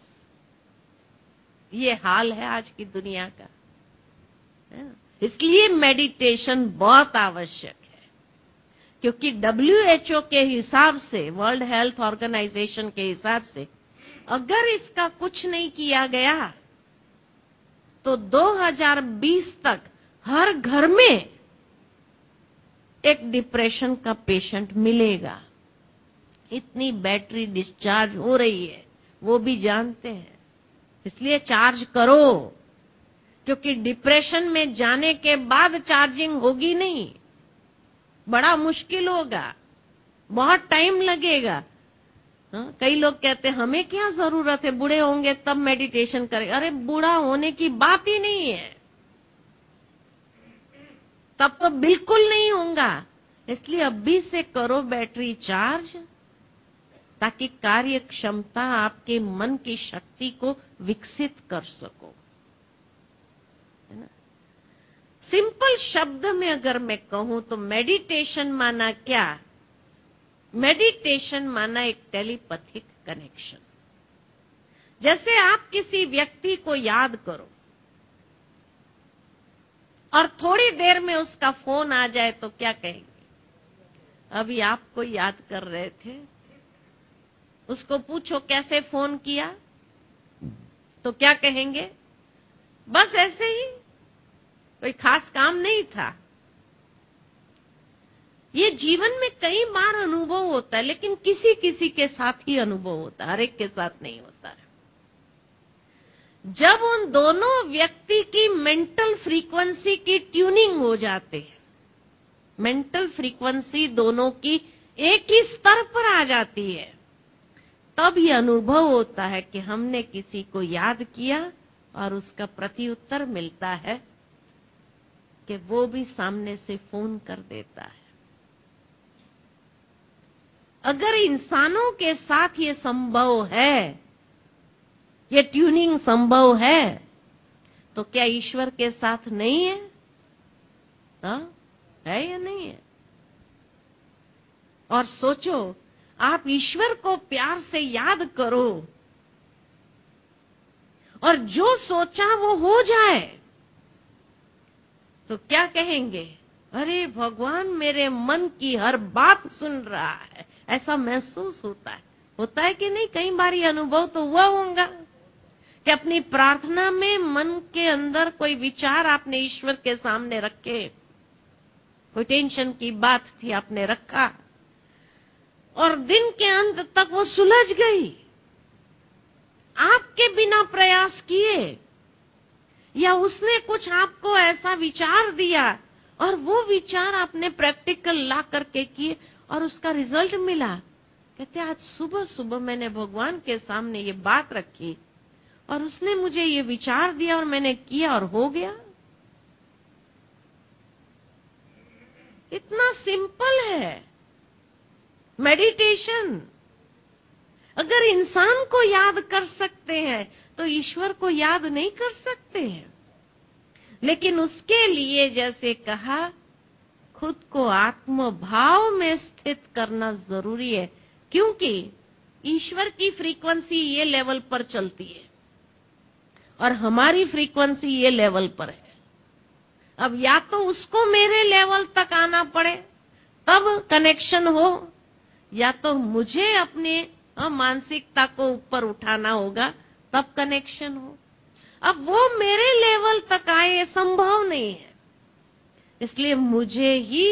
ये हाल है आज की दुनिया का, है ना? इसलिए मेडिटेशन बहुत आवश्यक है। क्योंकि WHO के हिसाब से, वर्ल्ड हेल्थ ऑर्गेनाइजेशन के हिसाब से, अगर इसका कुछ नहीं किया गया तो 2020 तक हर घर में एक डिप्रेशन का पेशेंट मिलेगा। इतनी बैटरी डिस्चार्ज हो रही है, वो भी जानते हैं। इसलिए चार्ज करो, क्योंकि डिप्रेशन में जाने के बाद चार्जिंग होगी नहीं, बड़ा मुश्किल होगा, बहुत टाइम लगेगा। कई लोग कहते हैं हमें क्या जरूरत है, बूढ़े होंगे तब मेडिटेशन करें। अरे बूढ़ा होने की बात ही नहीं है, तब तो बिल्कुल नहीं होगा। इसलिए अभी से करो बैटरी चार्ज, ताकि कार्य क्षमता, आपके मन की शक्ति को विकसित कर सको, है ना? सिंपल शब्द में अगर मैं कहूं तो मेडिटेशन माना क्या? मेडिटेशन माना एक टेलीपैथिक कनेक्शन। जैसे आप किसी व्यक्ति को याद करो और थोड़ी देर में उसका फोन आ जाए तो क्या कहेंगे? अभी आपको याद कर रहे थे, उसको पूछो कैसे फोन किया, तो क्या कहेंगे? बस ऐसे ही, कोई खास काम नहीं था। ये जीवन में कई बार अनुभव होता है, लेकिन किसी किसी के साथ ही अनुभव होता है, हर एक के साथ नहीं होता है। जब उन दोनों व्यक्ति की मेंटल फ्रीक्वेंसी की ट्यूनिंग हो जाती है, मेंटल फ्रीक्वेंसी दोनों की एक ही स्तर पर आ जाती है, तब ये अनुभव होता है कि हमने किसी को याद किया और उसका प्रत्युत्तर मिलता है कि वो भी सामने से फोन कर देता है। अगर इंसानों के साथ ये संभव है, ये ट्यूनिंग संभव है, तो क्या ईश्वर के साथ नहीं है? है या नहीं है? और सोचो, आप ईश्वर को प्यार से याद करो और जो सोचा वो हो जाए, तो क्या कहेंगे? अरे भगवान मेरे मन की हर बात सुन रहा है। ऐसा महसूस होता है कि नहीं? कई बार ये अनुभव तो हुआ होगा कि अपनी प्रार्थना में मन के अंदर कोई विचार आपने ईश्वर के सामने रखे, कोई टेंशन की बात थी, आपने रखा और दिन के अंत तक वो सुलझ गई, आपके बिना प्रयास किए। या उसने कुछ आपको ऐसा विचार दिया और वो विचार आपने प्रैक्टिकल ला करके किए और उसका रिजल्ट मिला। कहते आज सुबह सुबह मैंने भगवान के सामने ये बात रखी और उसने मुझे ये विचार दिया और मैंने किया और हो गया। इतना सिंपल है मेडिटेशन। अगर इंसान को याद कर सकते हैं तो ईश्वर को याद नहीं कर सकते हैं। लेकिन उसके लिए जैसे कहा, खुद को आत्म भाव में स्थित करना जरूरी है, क्योंकि ईश्वर की फ्रीक्वेंसी ये लेवल पर चलती है और हमारी फ्रीक्वेंसी ये लेवल पर है। अब या तो उसको मेरे लेवल तक आना पड़े तब कनेक्शन हो, या तो मुझे अपने मानसिकता को ऊपर उठाना होगा तब कनेक्शन हो। अब वो मेरे लेवल तक आए ये संभव नहीं है, इसलिए मुझे ही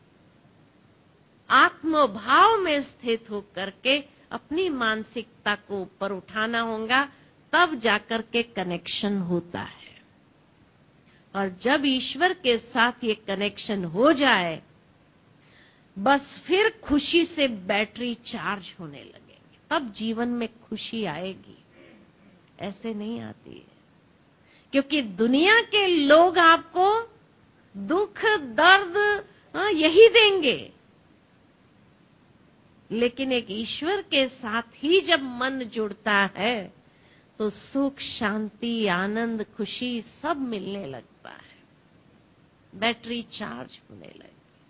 आत्म भाव में स्थित होकर के अपनी मानसिकता को ऊपर उठाना होगा, तब जाकर के कनेक्शन होता है। और जब ईश्वर के साथ ये कनेक्शन हो जाए, बस फिर खुशी से बैटरी चार्ज होने लगेगी, तब जीवन में खुशी आएगी। ऐसे नहीं आती है, क्योंकि दुनिया के लोग आपको दुख दर्द यही देंगे, लेकिन एक ईश्वर के साथ ही जब मन जुड़ता है तो सुख शांति आनंद खुशी सब मिलने लगता है, बैटरी चार्ज होने लगती।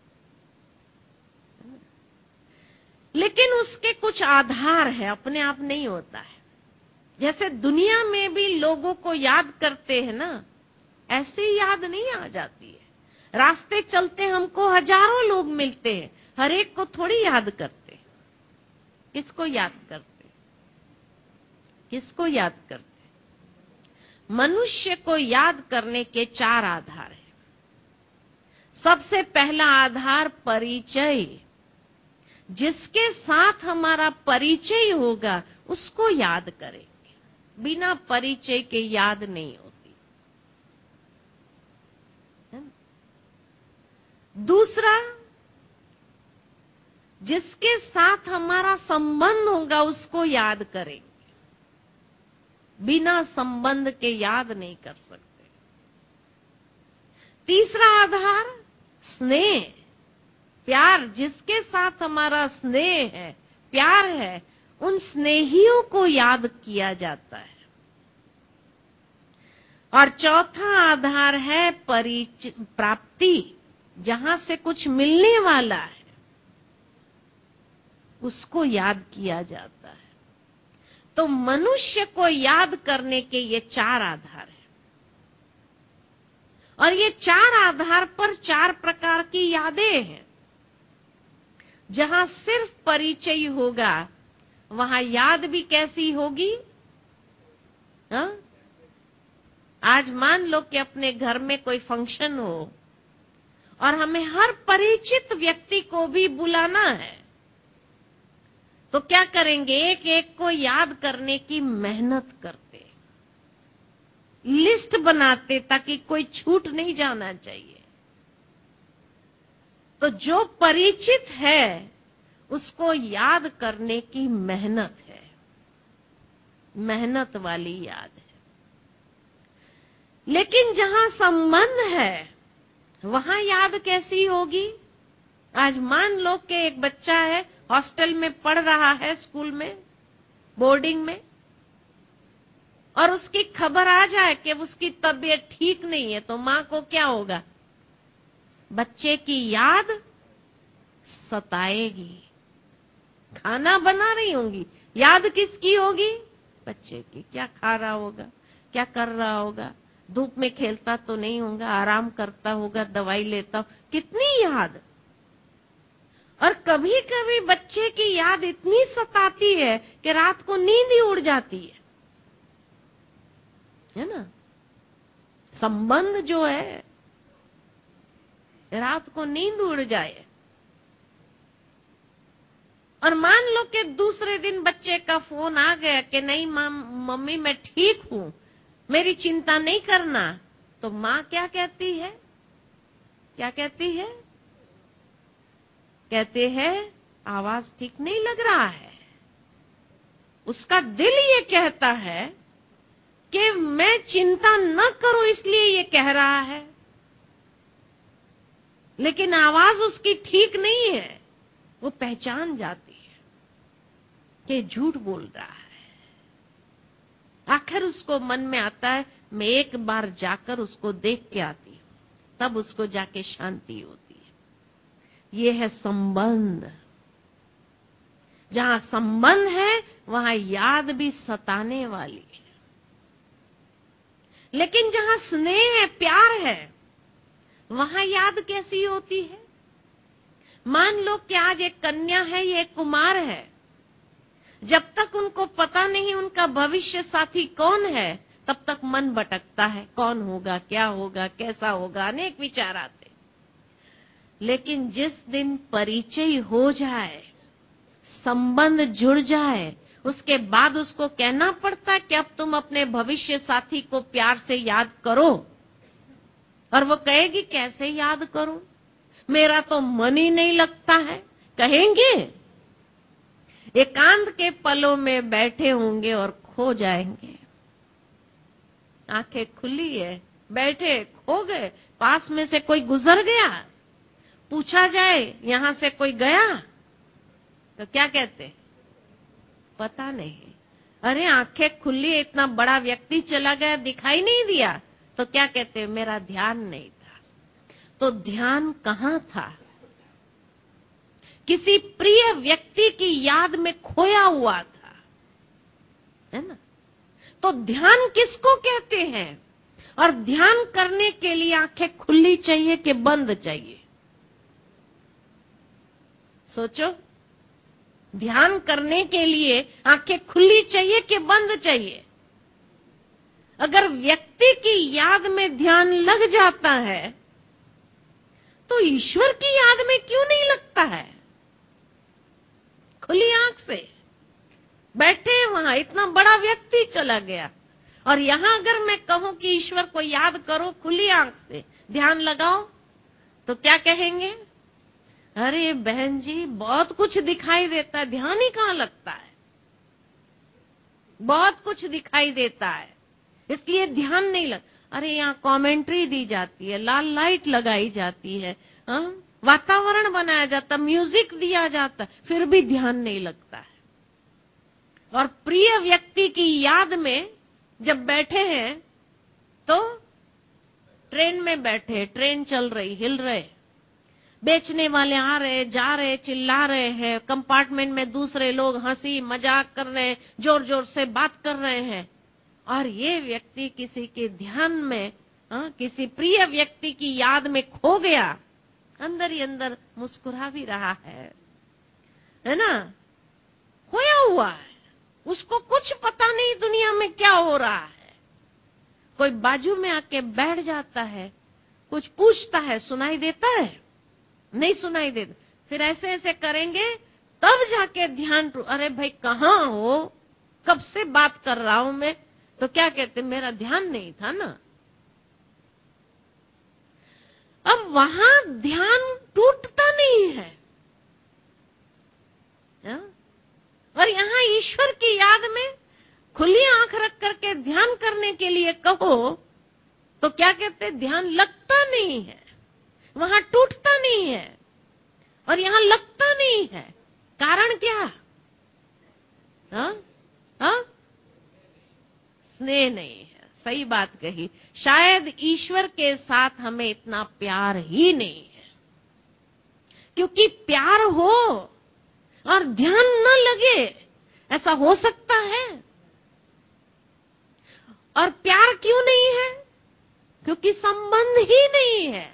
लेकिन उसके कुछ आधार है, अपने आप नहीं होता है। जैसे दुनिया में भी लोगों को याद करते हैं ना, ऐसे ही याद नहीं आ जाती है। रास्ते चलते हमको हजारों लोग मिलते हैं, हर एक को थोड़ी याद करते। किसको याद करते? किसको याद करते? मनुष्य को याद करने के 4 आधार हैं। सबसे पहला आधार परिचय। जिसके साथ हमारा परिचय होगा उसको याद करेंगे, बिना परिचय के याद नहीं होती। दूसरा, जिसके साथ हमारा संबंध होगा उसको याद करेंगे, बिना संबंध के याद नहीं कर सकते। तीसरा आधार स्नेह, प्यार। जिसके साथ हमारा स्नेह है, प्यार है, उन स्नेहियों को याद किया जाता है। और चौथा आधार है प्राप्ति, जहां से कुछ मिलने वाला है उसको याद किया जाता है। तो मनुष्य को याद करने के ये 4 आधार हैं। और ये 4 आधार पर 4 प्रकार की यादें हैं। जहां सिर्फ परिचय होगा वहां याद भी कैसी होगी? हा? आज मान लो कि अपने घर में कोई फंक्शन हो और हमें हर परिचित व्यक्ति को भी बुलाना है, तो क्या करेंगे? एक एक को याद करने की मेहनत करते, लिस्ट बनाते, ताकि कोई छूट नहीं जाना चाहिए। तो जो परिचित है उसको याद करने की मेहनत है, मेहनत वाली याद है। लेकिन जहां संबंध है वहां याद कैसी होगी? आज मान लो कि एक बच्चा है, हॉस्टल में पढ़ रहा है, स्कूल में, बोर्डिंग में, और उसकी खबर आ जाए कि उसकी तबीयत ठीक नहीं है, तो मां को क्या होगा? बच्चे की याद सताएगी। खाना बना रही होंगी, याद किसकी होगी? बच्चे की। क्या खा रहा होगा, क्या कर रहा होगा, धूप में खेलता तो नहीं होगा, आराम करता होगा, दवाई लेता, कितनी याद। और कभी कभी बच्चे की याद इतनी सताती है कि रात को नींद ही उड़ जाती है ना? संबंध जो है, रात को नींद उड़ जाए। और मान लो कि दूसरे दिन बच्चे का फोन आ गया कि नहीं मम्मी मैं ठीक हूं, मेरी चिंता नहीं करना, तो मां क्या कहती है? क्या कहती है? कहते हैं आवाज ठीक नहीं लग रहा है। उसका दिल ये कहता है कि मैं चिंता न करूं इसलिए ये कह रहा है, लेकिन आवाज उसकी ठीक नहीं है। वो पहचान जाती है कि झूठ बोल रहा है। आखिर उसको मन में आता है मैं एक बार जाकर उसको देख के आती हूं, तब उसको जाके शांति होती है। ये है संबंध। जहां संबंध है वहां याद भी सताने वाली है, लेकिन जहां स्नेह है, प्यार है, वहां याद कैसी होती है? मान लो कि आज एक कन्या है, ये एक कुमार है। जब तक उनको पता नहीं उनका भविष्य साथी कौन है, तब तक मन भटकता है, कौन होगा, क्या होगा, कैसा होगा, अनेक विचार आते। लेकिन जिस दिन परिचय हो जाए, संबंध जुड़ जाए, उसके बाद उसको कहना पड़ता कि अब तुम अपने भविष्य साथी को प्यार से याद करो। और वो कहेगी कैसे याद करूं, मेरा तो मन ही नहीं लगता है। कहेंगे एकांत के पलों में बैठे होंगे और खो जाएंगे। आंखें खुली है, बैठे, खो गए। पास में से कोई गुजर गया, पूछा जाए यहां से कोई गया, तो क्या कहते? पता नहीं। अरे आंखें खुली, इतना बड़ा व्यक्ति चला गया, दिखाई नहीं दिया, तो क्या कहते? मेरा ध्यान नहीं था। तो ध्यान कहां था? किसी प्रिय व्यक्ति की याद में खोया हुआ था, है ना? तो ध्यान किसको कहते हैं? और ध्यान करने के लिए आंखें खुली चाहिए कि बंद चाहिए? सोचो, ध्यान करने के लिए आंखें खुली चाहिए कि बंद चाहिए? अगर व्यक्ति की याद में ध्यान लग जाता है, तो ईश्वर की याद में क्यों नहीं लगता है? खुली आंख से बैठे वहां, इतना बड़ा व्यक्ति चला गया, और यहां अगर मैं कहूं कि ईश्वर को याद करो, खुली आंख से ध्यान लगाओ, तो क्या कहेंगे? अरे बहन जी, बहुत कुछ दिखाई देता है, ध्यान ही कहां लगता है? बहुत कुछ दिखाई देता है, इसलिए ध्यान नहीं लग। अरे यहाँ कमेंट्री दी जाती है, लाल लाइट लगाई जाती है, वातावरण बनाया जाता, म्यूजिक दिया जाता, फिर भी ध्यान नहीं लगता है। और प्रिय व्यक्ति की याद में जब बैठे हैं, तो ट्रेन में बैठे, ट्रेन चल रही, हिल रहे, बेचने वाले आ रहे, जा रहे, चिल्ला रहे हैं, कंपार्टमेंट में दूसरे लोग हंसी मजाक कर रहे हैं, जोर जोर से बात कर रहे हैं, और ये व्यक्ति किसी के ध्यान में, किसी प्रिय व्यक्ति की याद में खो गया, अंदर ही अंदर मुस्कुरा भी रहा है ना? खोया हुआ है, उसको कुछ पता नहीं दुनिया में क्या हो रहा है। कोई बाजू में आके बैठ जाता है, कुछ पूछता है, सुनाई देता है? नहीं सुनाई देता। फिर ऐसे ऐसे करेंगे, तब जाके ध्यान, अरे भाई कहाँ हो, कब से बात कर रहा हूं मैं, तो क्या कहते? मेरा ध्यान नहीं था ना। अब वहां ध्यान टूटता नहीं है, हा? और यहां ईश्वर की याद में खुली आंख रख करके ध्यान करने के लिए कहो, तो क्या कहते? ध्यान लगता नहीं है, वहां टूटता नहीं है, और यहां लगता नहीं है। कारण क्या? हा? हा? स्नेह नहीं है। सही बात कही। शायद ईश्वर के साथ हमें इतना प्यार ही नहीं है, क्योंकि प्यार हो और ध्यान न लगे, ऐसा हो सकता है? और प्यार क्यों नहीं है? क्योंकि संबंध ही नहीं है।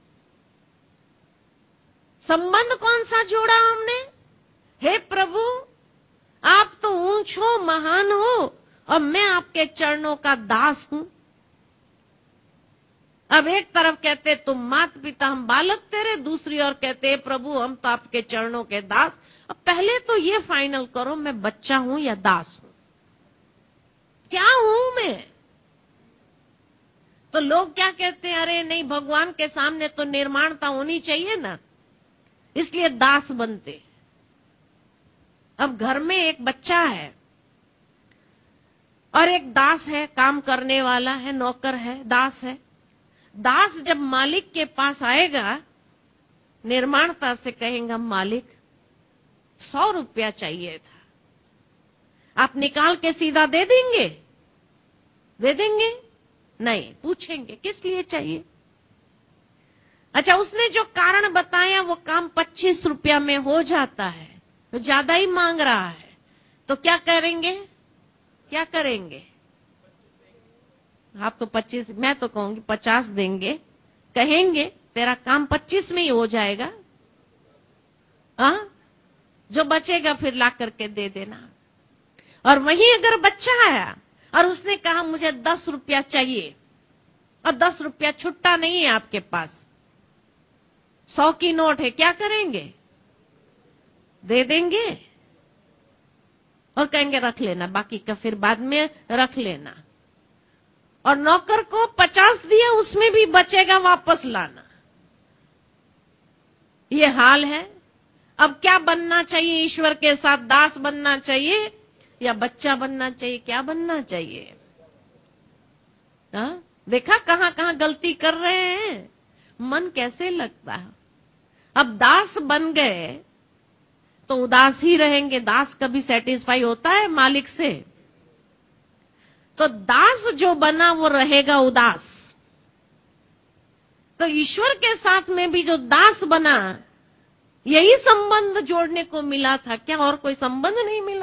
संबंध कौन सा जोड़ा हमने? हे प्रभु, आप तो ऊंच हो, महान हो, और मैं आपके चरणों का दास हूं। अब एक तरफ कहते तुम माता पिता, हम बालक तेरे, दूसरी ओर कहते प्रभु हम तो आपके चरणों के दास। अब पहले तो ये फाइनल करो, मैं बच्चा हूं या दास हूं? क्या हूं मैं? तो लोग क्या कहते हैं, अरे नहीं, भगवान के सामने तो निर्माणता होनी चाहिए ना, इसलिए दास बनते। अब घर में एक बच्चा है और एक दास है, काम करने वाला है, नौकर है, दास है। दास जब मालिक के पास आएगा, निर्माणता से कहेगा, मालिक 100 रुपया चाहिए था, आप निकाल के सीधा दे देंगे? दे देंगे? नहीं, पूछेंगे किस लिए चाहिए। अच्छा, उसने जो कारण बताया वो काम 25 रुपया में हो जाता है, तो ज्यादा ही मांग रहा है, तो क्या करेंगे? क्या करेंगे? आप तो 25, मैं तो कहूंगी 50 देंगे, कहेंगे तेरा काम 25 में ही हो जाएगा, हाँ, जो बचेगा फिर ला करके दे देना। और वहीं अगर बच्चा आया और उसने कहा मुझे 10 रुपया चाहिए, और 10 रुपया छुट्टा नहीं है आपके पास, 100 की नोट है, क्या करेंगे? दे देंगे और कहेंगे रख लेना, बाकी का फिर बाद में रख लेना। और नौकर को 50 दिया, उसमें भी बचेगा, वापस लाना। ये हाल है। अब क्या बनना चाहिए ईश्वर के साथ? दास बनना चाहिए या बच्चा बनना चाहिए? क्या बनना चाहिए? हाँ? देखा कहां कहां गलती कर रहे हैं, मन कैसे लगता है। अब दास बन गए तो उदास ही रहेंगे। दास कभी सेटिस्फाई होता है मालिक से? तो दास जो बना वो रहेगा उदास। तो ईश्वर के साथ में भी जो दास बना, यही संबंध जोड़ने को मिला था क्या? और कोई संबंध नहीं मिला।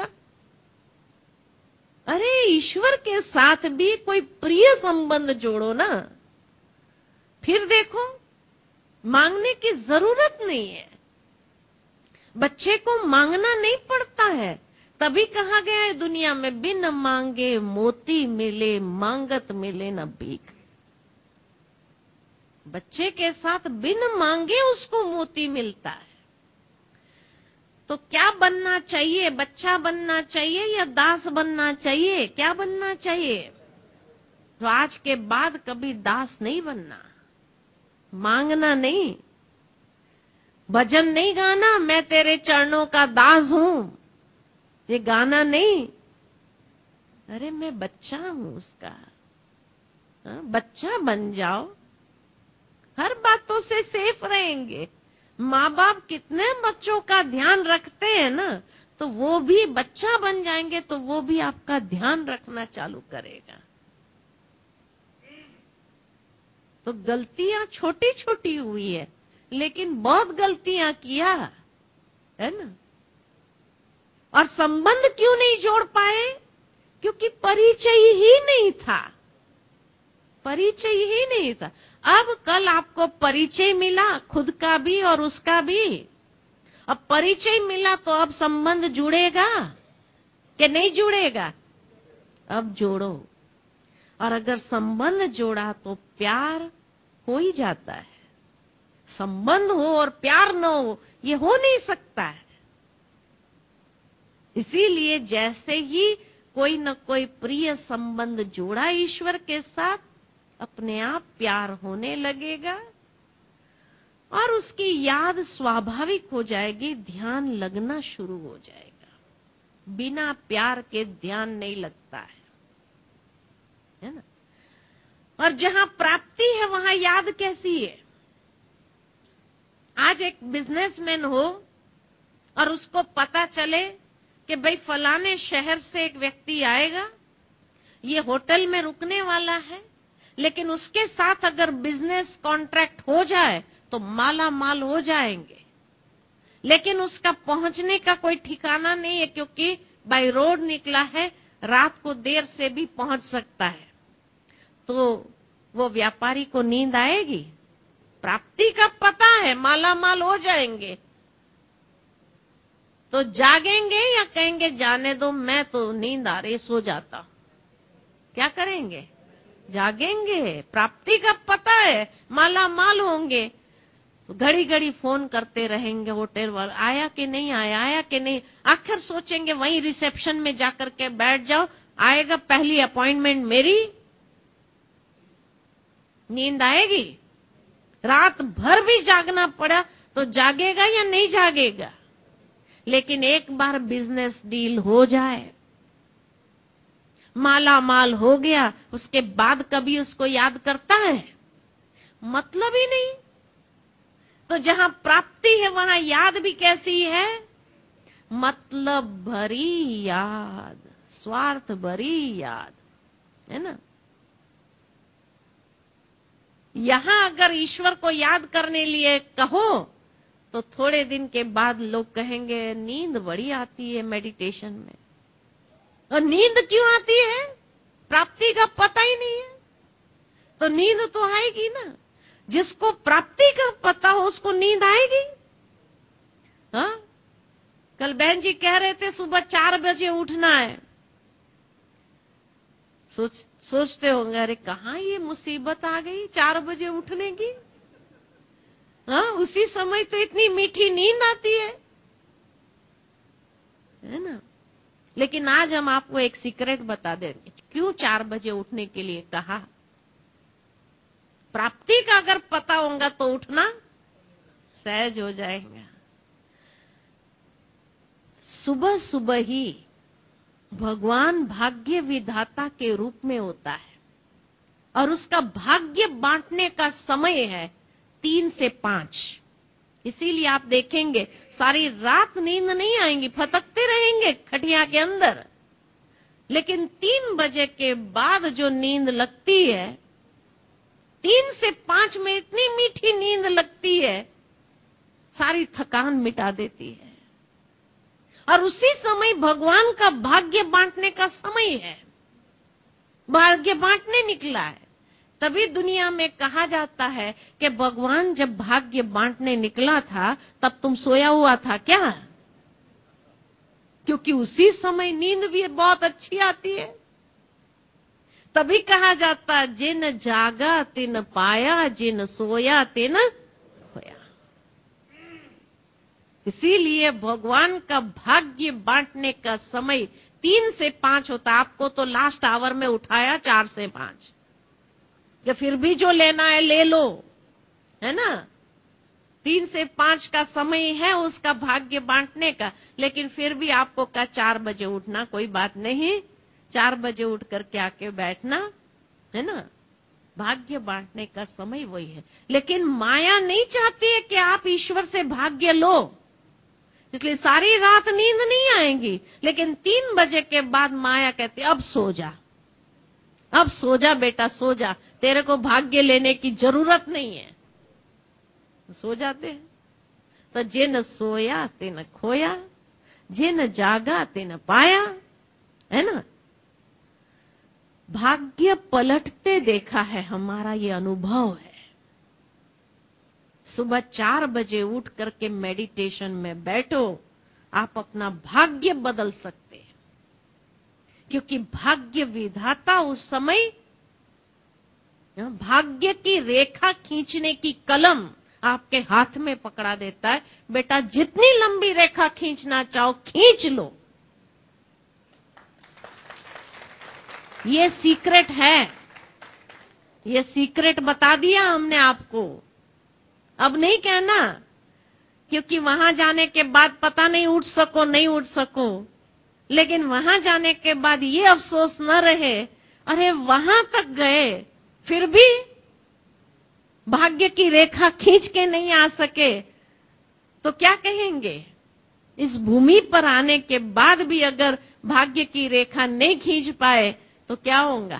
अरे ईश्वर के साथ भी कोई प्रिय संबंध जोड़ो ना, फिर देखो मांगने की जरूरत नहीं है। बच्चे को मांगना नहीं पड़ता है। तभी कहा गया है दुनिया में, बिन मांगे मोती मिले, मांगत मिले न भीख। बच्चे के साथ बिन मांगे उसको मोती मिलता है। तो क्या बनना चाहिए? बच्चा बनना चाहिए या दास बनना चाहिए? क्या बनना चाहिए? तो आज के बाद कभी दास नहीं बनना, मांगना नहीं, भजन नहीं गाना, मैं तेरे चरणों का दास हूं, ये गाना नहीं। अरे मैं बच्चा हूं उसका, हाँ? बच्चा बन जाओ, हर बातों से सेफ रहेंगे। माँ बाप कितने बच्चों का ध्यान रखते हैं ना, तो वो भी बच्चा बन जाएंगे तो वो भी आपका ध्यान रखना चालू करेगा। तो गलतियां छोटी छोटी हुई है, लेकिन बहुत गलतियां किया है ना। और संबंध क्यों नहीं जोड़ पाए? क्योंकि परिचय ही नहीं था, परिचय ही नहीं था। अब कल आपको परिचय मिला, खुद का भी और उसका भी। अब परिचय मिला तो अब संबंध जुड़ेगा कि नहीं जुड़ेगा? अब जोड़ो। और अगर संबंध जोड़ा तो प्यार हो ही जाता है। संबंध हो और प्यार न हो, ये हो नहीं सकता है। इसीलिए जैसे ही कोई न कोई प्रिय संबंध जोड़ा ईश्वर के साथ, अपने आप प्यार होने लगेगा और उसकी याद स्वाभाविक हो जाएगी, ध्यान लगना शुरू हो जाएगा। बिना प्यार के ध्यान नहीं लगता है ना। और जहां प्राप्ति है वहां याद कैसी है? आज एक बिजनेसमैन हो और उसको पता चले कि भाई फलाने शहर से एक व्यक्ति आएगा, ये होटल में रुकने वाला है, लेकिन उसके साथ अगर बिजनेस कॉन्ट्रैक्ट हो जाए तो माला माल हो जाएंगे। लेकिन उसका पहुंचने का कोई ठिकाना नहीं है, क्योंकि बाय रोड निकला है, रात को देर से भी पहुंच सकता है। तो वो व्यापारी को नींद आएगी? प्राप्ति का पता है, माला माल हो जाएंगे, तो जागेंगे या कहेंगे जाने दो, मैं तो नींद आ रही, सो जाता। क्या करेंगे? जागेंगे। प्राप्ति का पता है, माला माल होंगे, तो घड़ी घड़ी फोन करते रहेंगे होटल वाले, आया कि नहीं आया, आया कि नहीं। आखिर सोचेंगे वहीं रिसेप्शन में जाकर के बैठ जाओ, आएगा पहली अपॉइंटमेंट मेरी। नींद आएगी? रात भर भी जागना पड़ा तो जागेगा या नहीं जागेगा? लेकिन एक बार बिजनेस डील हो जाए, माला माल हो गया, उसके बाद कभी उसको याद करता है? मतलब ही नहीं। तो जहां प्राप्ति है वहां याद भी कैसी है? मतलब भरी याद, स्वार्थ भरी याद, है ना? यहां अगर ईश्वर को याद करने लिए कहो तो थोड़े दिन के बाद लोग कहेंगे नींद बड़ी आती है मेडिटेशन में। और नींद क्यों आती है? प्राप्ति का पता ही नहीं है, तो नींद तो आएगी ना। जिसको प्राप्ति का पता हो उसको नींद आएगी? हाँ, कल बहन जी कह रहे थे सुबह 4 बजे उठना है। सोचते होंगे अरे कहाँ ये मुसीबत आ गई 4 बजे उठने की। हाँ, उसी समय तो इतनी मीठी नींद आती है ना? लेकिन आज हम आपको एक सीक्रेट बता देंगे क्यों 4 बजे उठने के लिए कहा। प्राप्ति का अगर पता होगा तो उठना सहज हो जाएगा। सुबह सुबह ही भगवान भाग्य विधाता के रूप में होता है और उसका भाग्य बांटने का समय है 3 से 5। इसीलिए आप देखेंगे सारी रात नींद नहीं आएंगी, फटकते रहेंगे खटिया के अंदर। लेकिन 3 बजे के बाद जो नींद लगती है, 3 से 5 में इतनी मीठी नींद लगती है, सारी थकान मिटा देती है। और उसी समय भगवान का भाग्य बांटने का समय है। भाग्य बांटने निकला है। तभी दुनिया में कहा जाता है कि भगवान जब भाग्य बांटने निकला था तब तुम सोया हुआ था क्या? क्योंकि उसी समय नींद भी बहुत अच्छी आती है। तभी कहा जाता जिन जागा तिन पाया, जिन सोया तिन खोया। इसीलिए भगवान का भाग्य बांटने का समय 3 से 5 होता। आपको तो लास्ट आवर में उठाया 4 से 5, कि फिर भी जो लेना है ले लो, है ना? 3 से 5 का समय है उसका भाग्य बांटने का। लेकिन फिर भी आपको कहा 4 बजे उठना, कोई बात नहीं, 4 बजे उठ करके आके बैठना, है ना? भाग्य बांटने का समय वही है। लेकिन माया नहीं चाहती है कि आप ईश्वर से भाग्य लो, इसलिए सारी रात नींद नहीं आएगी। लेकिन 3 बजे के बाद माया कहती अब सो जा, अब सो जा बेटा, सो जा, तेरे को भाग्य लेने की जरूरत नहीं है। सो जाते हैं। तो जिन सोया तिन खोया, जिन जागा तिन पाया, है ना? भाग्य पलटते देखा है, हमारा ये अनुभव है। सुबह 4 बजे उठ करके मेडिटेशन में बैठो, आप अपना भाग्य बदल सकते हैं। क्योंकि भाग्य विधाता उस समय भाग्य की रेखा खींचने की कलम आपके हाथ में पकड़ा देता है। बेटा जितनी लंबी रेखा खींचना चाहो खींच लो। ये सीक्रेट है, ये सीक्रेट बता दिया हमने आपको। अब नहीं कहना क्योंकि वहां जाने के बाद पता नहीं उठ सको नहीं उठ सको। लेकिन वहां जाने के बाद ये अफसोस न रहे अरे वहां तक गए फिर भी भाग्य की रेखा खींच के नहीं आ सके, तो क्या कहेंगे? इस भूमि पर आने के बाद भी अगर भाग्य की रेखा नहीं खींच पाए तो क्या होगा?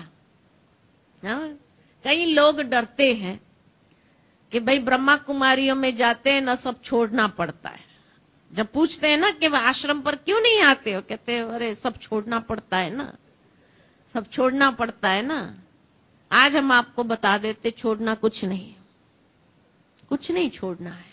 कई लोग डरते हैं कि भाई ब्रह्मा कुमारियों में जाते हैं ना, सब छोड़ना पड़ता है। जब पूछते हैं ना कि वह आश्रम पर क्यों नहीं आते हो, कहते हैं अरे सब छोड़ना पड़ता है ना, सब छोड़ना पड़ता है ना। आज हम आपको बता देते छोड़ना कुछ नहीं, कुछ नहीं छोड़ना है।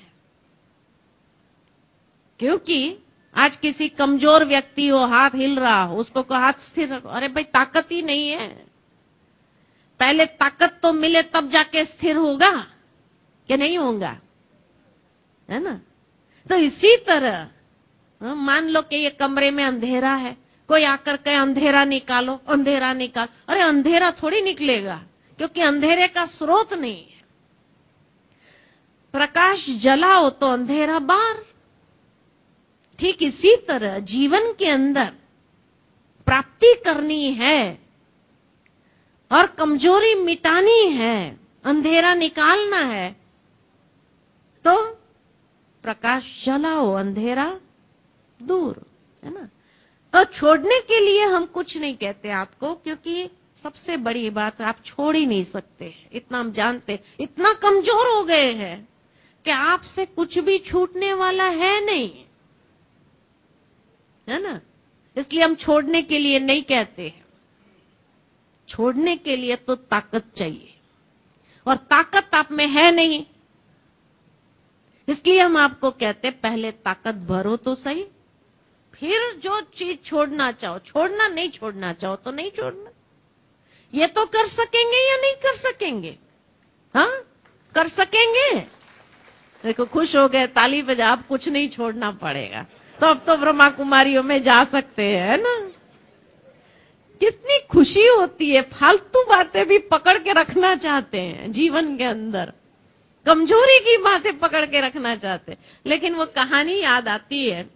क्योंकि आज किसी कमजोर व्यक्ति हो, हाथ हिल रहा हो, उसको को हाथ स्थिर रखो, अरे भाई ताकत ही नहीं है। पहले ताकत तो मिले तब जाके स्थिर होगा कि नहीं होगा, है ना? तो इसी तरह मान लो कि ये कमरे में अंधेरा है, कोई आकर के अंधेरा निकालो, अंधेरा निकाल, अरे अंधेरा थोड़ी निकलेगा। क्योंकि अंधेरे का स्रोत नहीं है। प्रकाश जलाओ तो अंधेरा बाहर। ठीक इसी तरह जीवन के अंदर प्राप्ति करनी है और कमजोरी मिटानी है, अंधेरा निकालना है, तो प्रकाश जलाओ, अंधेरा दूर, है ना। तो छोड़ने के लिए हम कुछ नहीं कहते आपको, क्योंकि सबसे बड़ी बात आप छोड़ ही नहीं सकते, इतना हम जानते। इतना कमजोर हो गए हैं कि आपसे कुछ भी छूटने वाला है नहीं, है ना। इसलिए हम छोड़ने के लिए नहीं कहते हैं। छोड़ने के लिए तो ताकत चाहिए, और ताकत आप में है नहीं। इसलिए हम आपको कहते पहले ताकत भरो तो सही, फिर जो चीज छोड़ना चाहो। छोड़ना नहीं छोड़ना चाहो तो नहीं छोड़ना। ये तो कर सकेंगे या नहीं कर सकेंगे? हाँ, कर सकेंगे। देखो खुश हो गए, ताली बजा। अब कुछ नहीं छोड़ना पड़ेगा, तो अब तो ब्रह्मा कुमारियों में जा सकते हैं, है ना। कितनी खुशी होती है। फालतू बातें भी पकड़ के रखना चाहते हैं जीवन के अंदर, कमजोरी की बातें पकड़ के रखना चाहते हैं। लेकिन वो कहानी याद आती है।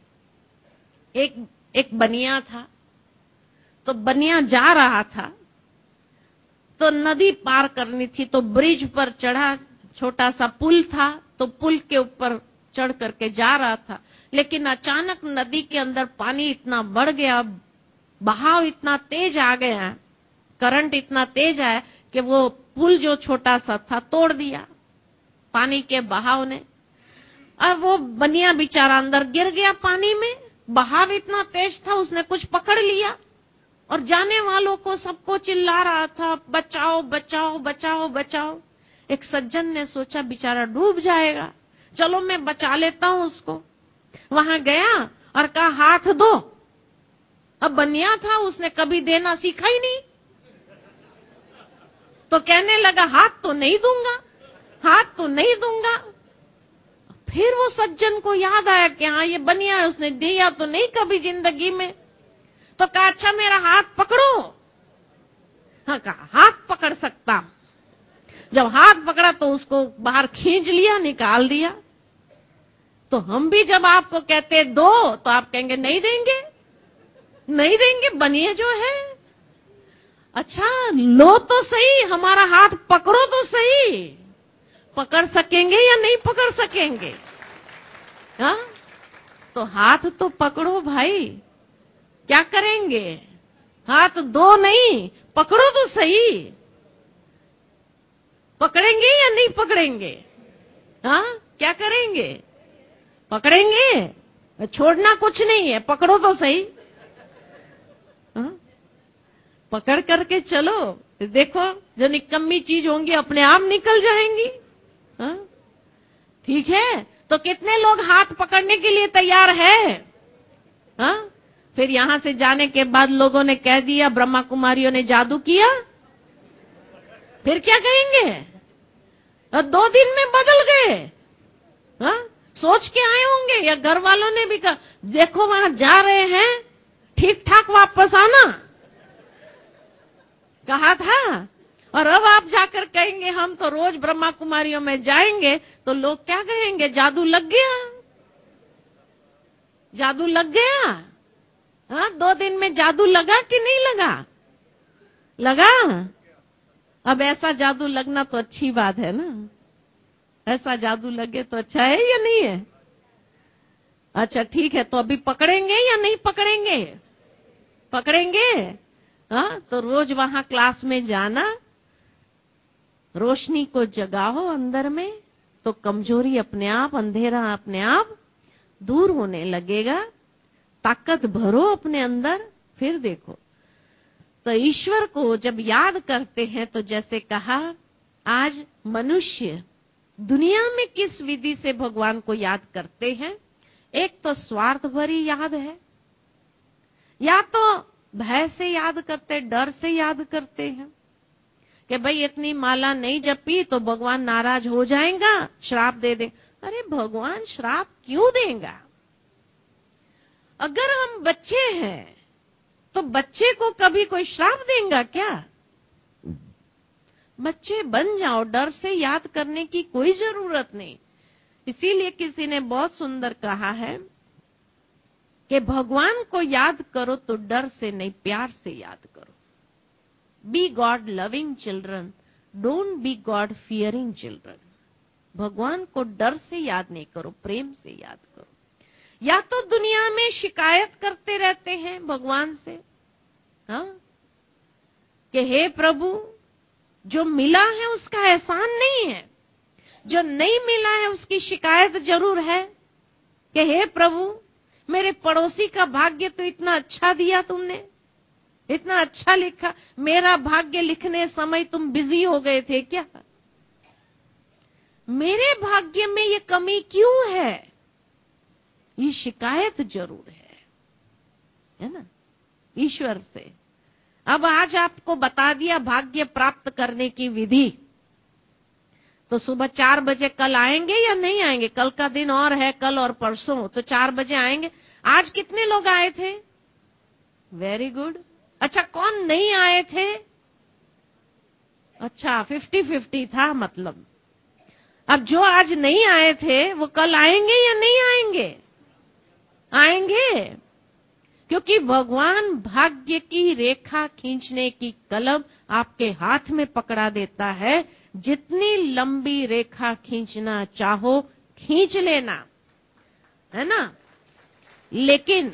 एक बनिया था, तो बनिया जा रहा था, तो नदी पार करनी थी, तो ब्रिज पर चढ़ा। छोटा सा पुल था, तो पुल के ऊपर चढ़ करके जा रहा था। लेकिन अचानक नदी के अंदर पानी इतना बढ़ गया, बहाव इतना तेज आ गया, करंट इतना तेज आया कि वो पुल जो छोटा सा था तोड़ दिया पानी के बहाव ने। अब वो बनिया बेचारा अंदर गिर गया पानी में। बहाव इतना तेज था, उसने कुछ पकड़ लिया और जाने वालों को सबको चिल्ला रहा था, बचाओ बचाओ बचाओ बचाओ। एक सज्जन ने सोचा बेचारा डूब जाएगा, चलो मैं बचा लेता हूं उसको। वहां गया और कहा हाथ दो। अब बनिया था, उसने कभी देना सीखा ही नहीं, तो कहने लगा हाथ तो नहीं दूंगा, हाथ तो नहीं दूंगा। फिर वो सज्जन को याद आया कि हाँ ये बनिया है, उसने दिया तो नहीं कभी जिंदगी में। तो कहा अच्छा मेरा हाथ पकड़ो। हाँ, कहा हाथ पकड़ सकता। जब हाथ पकड़ा तो उसको बाहर खींच लिया, निकाल दिया। तो हम भी जब आपको कहते दो, तो आप कहेंगे नहीं देंगे, नहीं देंगे, बनिए जो है। अच्छा लो तो सही, हमारा हाथ पकड़ो तो सही। पकड़ सकेंगे या नहीं पकड़ सकेंगे? हाँ, तो हाथ तो पकड़ो भाई। क्या करेंगे? हाथ दो नहीं, पकड़ो तो सही। पकड़ेंगे या नहीं पकड़ेंगे? हाँ, क्या करेंगे? पकड़ेंगे। छोड़ना कुछ नहीं है, पकड़ो तो सही। हाँ? पकड़ करके चलो, देखो जो निकम्मी चीज होंगी अपने आप निकल जाएंगी। हाँ? ठीक है, तो कितने लोग हाथ पकड़ने के लिए तैयार है? हाँ? फिर यहां से जाने के बाद लोगों ने कह दिया ब्रह्मा कुमारियों ने जादू किया, फिर क्या कहेंगे? 2 दिन में बदल गए। हाँ? सोच के आए होंगे, या घर वालों ने भी कहा देखो वहां जा रहे हैं, ठीक ठाक वापस आना, कहा था। और अब आप जाकर कहेंगे हम तो रोज ब्रह्मा कुमारियों में जाएंगे, तो लोग क्या कहेंगे? जादू लग गया, जादू लग गया। हाँ, 2 दिन में जादू लगा कि नहीं लगा? लगा। अब ऐसा जादू लगना तो अच्छी बात है ना, ऐसा जादू लगे तो अच्छा है या नहीं है? अच्छा ठीक है, तो अभी पकड़ेंगे या नहीं पकड़ेंगे? पकड़ेंगे। हाँ, तो रोज वहां क्लास में जाना, रोशनी को जगाओ अंदर में, तो कमजोरी अपने आप, अंधेरा अपने आप दूर होने लगेगा। ताकत भरो अपने अंदर, फिर देखो। तो ईश्वर को जब याद करते हैं, तो जैसे कहा आज मनुष्य दुनिया में किस विधि से भगवान को याद करते हैं। एक तो स्वार्थ भरी याद है, या तो भय से याद करते, डर से याद करते हैं कि भाई इतनी माला नहीं जपी तो भगवान नाराज हो जाएगा, श्राप दे दे। अरे भगवान श्राप क्यों देगा? अगर हम बच्चे हैं तो बच्चे को कभी कोई श्राप देगा क्या? बच्चे बन जाओ, डर से याद करने की कोई जरूरत नहीं। इसीलिए किसी ने बहुत सुंदर कहा है कि भगवान को याद करो तो डर से नहीं, प्यार से याद करो। Be God loving children, don't be God fearing children. भगवान को डर से याद नहीं करो, प्रेम से याद करो। या तो दुनिया में शिकायत करते रहते हैं भगवान से, हाँ, कि हे प्रभु, जो मिला है उसका एहसान नहीं है, जो नहीं मिला है उसकी शिकायत जरूर है कि हे प्रभु, मेरे पड़ोसी का भाग्य तो इतना अच्छा दिया तुमने, इतना अच्छा लिखा, मेरा भाग्य लिखने समय तुम बिजी हो गए थे क्या? मेरे भाग्य में ये कमी क्यों है? ये शिकायत जरूर है ना, ईश्वर से। अब आज आपको बता दिया भाग्य प्राप्त करने की विधि, तो सुबह 4 बजे कल आएंगे या नहीं आएंगे? कल का दिन और है, कल और परसों, तो 4 बजे आएंगे। आज कितने लोग आए थे? Very good. अच्छा, कौन नहीं आए थे? अच्छा, 50-50 था मतलब। अब जो आज नहीं आए थे वो कल आएंगे या नहीं आएंगे? आएंगे, क्योंकि भगवान भाग्य की रेखा खींचने की कलम आपके हाथ में पकड़ा देता है। जितनी लंबी रेखा खींचना चाहो खींच लेना, है ना। लेकिन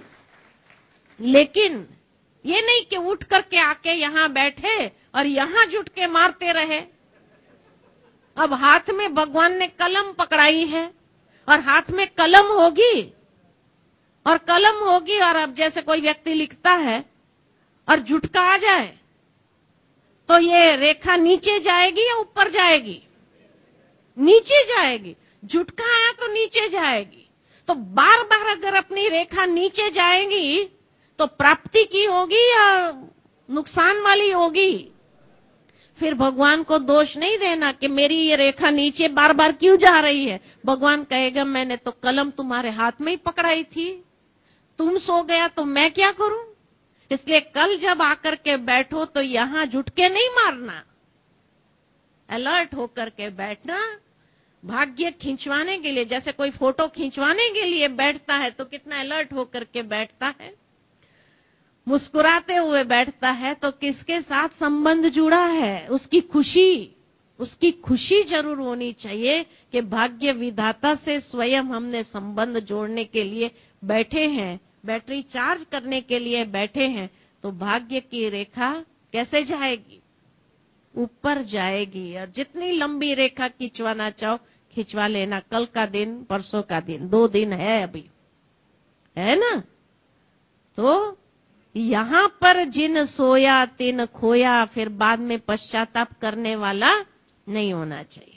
ये नहीं कि उठ करके आके यहां बैठे और यहां जुट के मारते रहे। अब हाथ में भगवान ने कलम पकड़ाई है और हाथ में कलम होगी और और अब जैसे कोई व्यक्ति लिखता है और झुटका आ जाए तो ये रेखा नीचे जाएगी या ऊपर जाएगी? नीचे जाएगी। झुटका आया तो नीचे जाएगी। तो बार बार अगर अपनी रेखा नीचे जाएगी तो प्राप्ति की होगी या नुकसान वाली होगी? फिर भगवान को दोष नहीं देना कि मेरी ये रेखा नीचे बार बार क्यों जा रही है। भगवान कहेगा मैंने तो कलम तुम्हारे हाथ में ही पकड़ाई थी, तुम सो गया तो मैं क्या करूं? इसलिए कल जब आकर के बैठो तो यहां झुटके नहीं मारना, अलर्ट होकर के बैठना। भाग्य खिंचवाने के लिए, जैसे कोई फोटो खिंचवाने के लिए बैठता है तो कितना अलर्ट होकर के बैठता है, मुस्कुराते हुए बैठता है, तो किसके साथ संबंध जुड़ा है? उसकी खुशी जरूर होनी चाहिए कि भाग्य विधाता से स्वयं हमने संबंध जोड़ने के लिए बैठे हैं, बैटरी चार्ज करने के लिए बैठे हैं। तो भाग्य की रेखा कैसे जाएगी? ऊपर जाएगी। और जितनी लंबी रेखा खिंचवाना चाहो खिंचवा लेना। कल का दिन, परसों का दिन, 2 दिन है अभी, है ना। तो यहां पर जिन सोया तिन खोया, फिर बाद में पश्चाताप करने वाला नहीं होना चाहिए।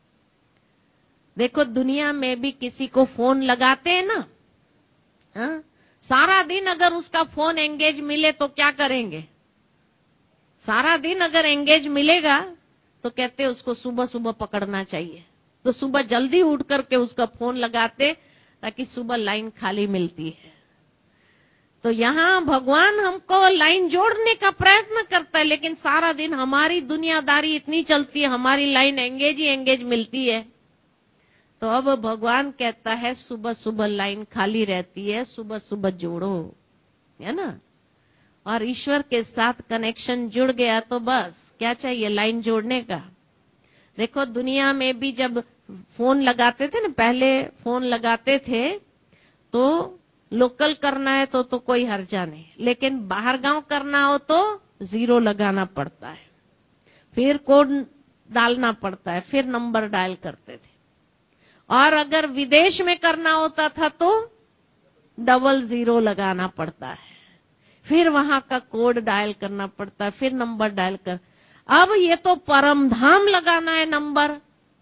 देखो दुनिया में भी किसी को फोन लगाते हैं ना, हाँ? सारा दिन अगर उसका फोन एंगेज मिले तो क्या करेंगे? सारा दिन अगर एंगेज मिलेगा तो कहते उसको सुबह सुबह पकड़ना चाहिए। तो सुबह जल्दी उठ करके उसका फोन लगाते ताकि सुबह लाइन खाली मिलती है। तो यहां भगवान हमको लाइन जोड़ने का प्रयत्न करता है, लेकिन सारा दिन हमारी दुनियादारी इतनी चलती है, हमारी लाइन एंगेज ही एंगेज मिलती है। तो अब भगवान कहता है सुबह सुबह लाइन खाली रहती है, सुबह सुबह जोड़ो, है ना। और ईश्वर के साथ कनेक्शन जुड़ गया तो बस क्या चाहिए लाइन जोड़ने का। देखो दुनिया में भी जब फोन लगाते थे ना, पहले फोन लगाते थे तो लोकल करना है तो कोई हर्जा नहीं, लेकिन बाहर गांव करना हो तो 0 लगाना पड़ता है, फिर कोड डालना पड़ता है, फिर नंबर डायल करते थे। और अगर विदेश में करना होता था तो 00 लगाना पड़ता है, फिर वहां का कोड डायल करना पड़ता है, फिर नंबर डायल कर। अब ये तो परम धाम लगाना है नंबर,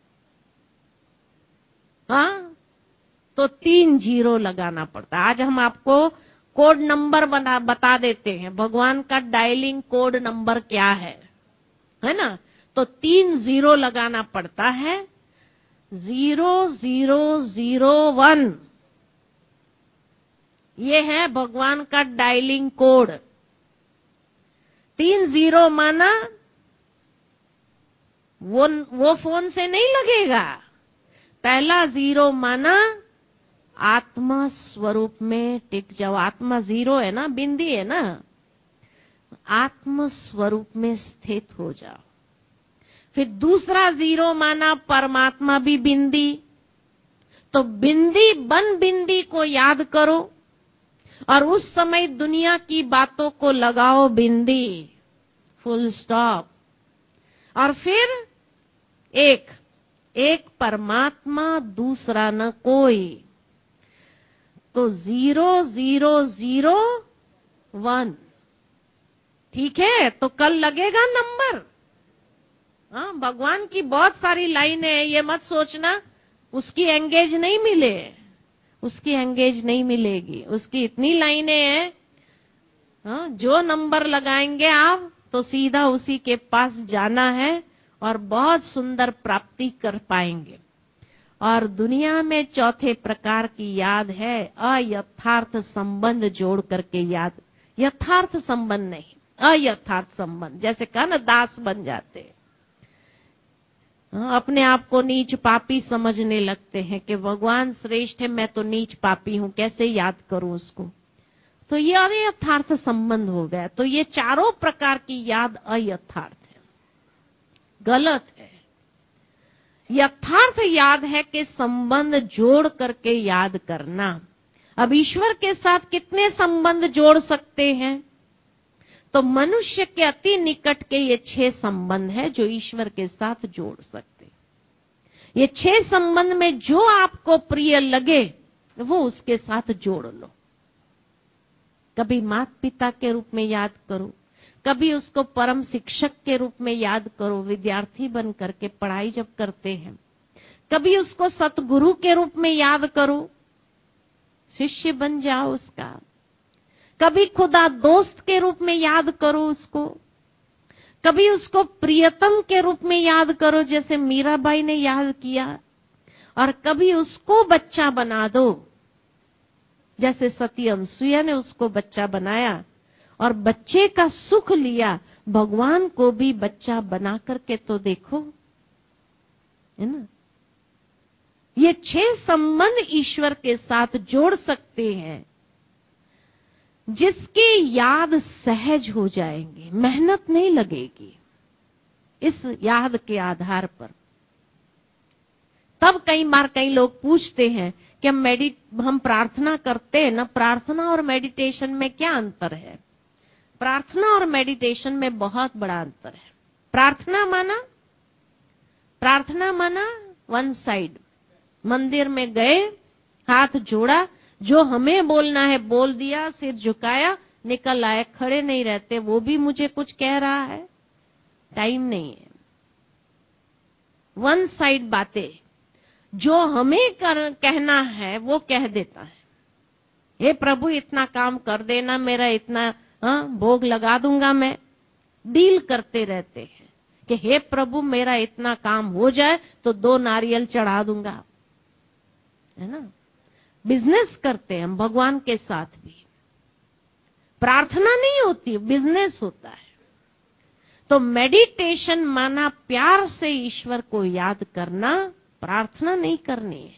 हाँ, तो 3 0 लगाना पड़ता है। आज हम आपको कोड नंबर बता देते हैं, भगवान का डायलिंग कोड नंबर क्या है ना। तो 3 0 लगाना पड़ता है, 0001, ये है भगवान का डायलिंग कोड। 3 0 माना वो फोन से नहीं लगेगा। पहला 0 माना आत्मा स्वरूप में टिक जाओ। आत्मा 0 है ना, बिंदी है ना, आत्म स्वरूप में स्थित हो जाओ। फिर दूसरा 0 माना परमात्मा भी बिंदी, तो बिंदी बन बिंदी को याद करो और उस समय दुनिया की बातों को लगाओ बिंदी, फुल स्टॉप। और फिर एक परमात्मा, दूसरा न कोई, तो 0 0 0 1। ठीक है, तो कल लगेगा नंबर। हाँ, भगवान की बहुत सारी लाइनें हैं, ये मत सोचना उसकी एंगेज नहीं मिले, उसकी एंगेज नहीं मिलेगी, उसकी इतनी लाइनें हैं। हाँ, जो नंबर लगाएंगे आप तो सीधा उसी के पास जाना है और बहुत सुंदर प्राप्ति कर पाएंगे। और दुनिया में चौथे प्रकार की याद है अयथार्थ संबंध जोड़ करके याद। यथार्थ संबंध नहीं, अयथार्थ संबंध। जैसे कहा ना, दास बन जाते हैं, अपने आप को नीच पापी समझने लगते हैं कि भगवान श्रेष्ठ है, मैं तो नीच पापी हूं, कैसे याद करूं उसको। तो ये अयथार्थ संबंध हो गया। तो ये चारों प्रकार की याद अयथार्थ है, गलत है। यथार्थ याद है कि संबंध जोड़ करके याद करना। अब ईश्वर के साथ कितने संबंध जोड़ सकते हैं? तो मनुष्य के अति निकट के ये 6 संबंध है जो ईश्वर के साथ जोड़ सकते। ये 6 संबंध में जो आपको प्रिय लगे वो उसके साथ जोड़ लो। कभी माता पिता के रूप में याद करो, कभी उसको परम शिक्षक के रूप में याद करो, विद्यार्थी बन करके पढ़ाई जब करते हैं। कभी उसको सतगुरु के रूप में याद करो, शिष्य बन जाओ उसका। कभी खुदा दोस्त के रूप में याद करो उसको, कभी उसको प्रियतम के रूप में याद करो जैसे मीराबाई ने याद किया, और कभी उसको बच्चा बना दो जैसे सती अनसुईया ने उसको बच्चा बनाया और बच्चे का सुख लिया। भगवान को भी बच्चा बना करके तो देखो, है ना। ये 6 संबंध ईश्वर के साथ जोड़ सकते हैं जिसकी याद सहज हो जाएंगे, मेहनत नहीं लगेगी इस याद के आधार पर। तब कई लोग पूछते हैं कि हम प्रार्थना करते हैं ना, प्रार्थना और मेडिटेशन में क्या अंतर है? प्रार्थना और मेडिटेशन में बहुत बड़ा अंतर है। प्रार्थना माना वन साइड, मंदिर में गए, हाथ जोड़ा, जो हमें बोलना है बोल दिया, सिर झुकाया, निकल आए, खड़े नहीं रहते वो भी मुझे कुछ कह रहा है, टाइम नहीं है। वन साइड बातें, जो हमें कहना है वो कह देता है। हे प्रभु इतना काम कर देना, मेरा इतना भोग लगा दूंगा मैं। डील करते रहते हैं कि हे प्रभु मेरा इतना काम हो जाए तो 2 नारियल चढ़ा दूंगा, है ना। बिजनेस करते हैं हम भगवान के साथ भी। प्रार्थना नहीं होती, बिजनेस होता है। तो मेडिटेशन माना प्यार से ईश्वर को याद करना, प्रार्थना नहीं करनी है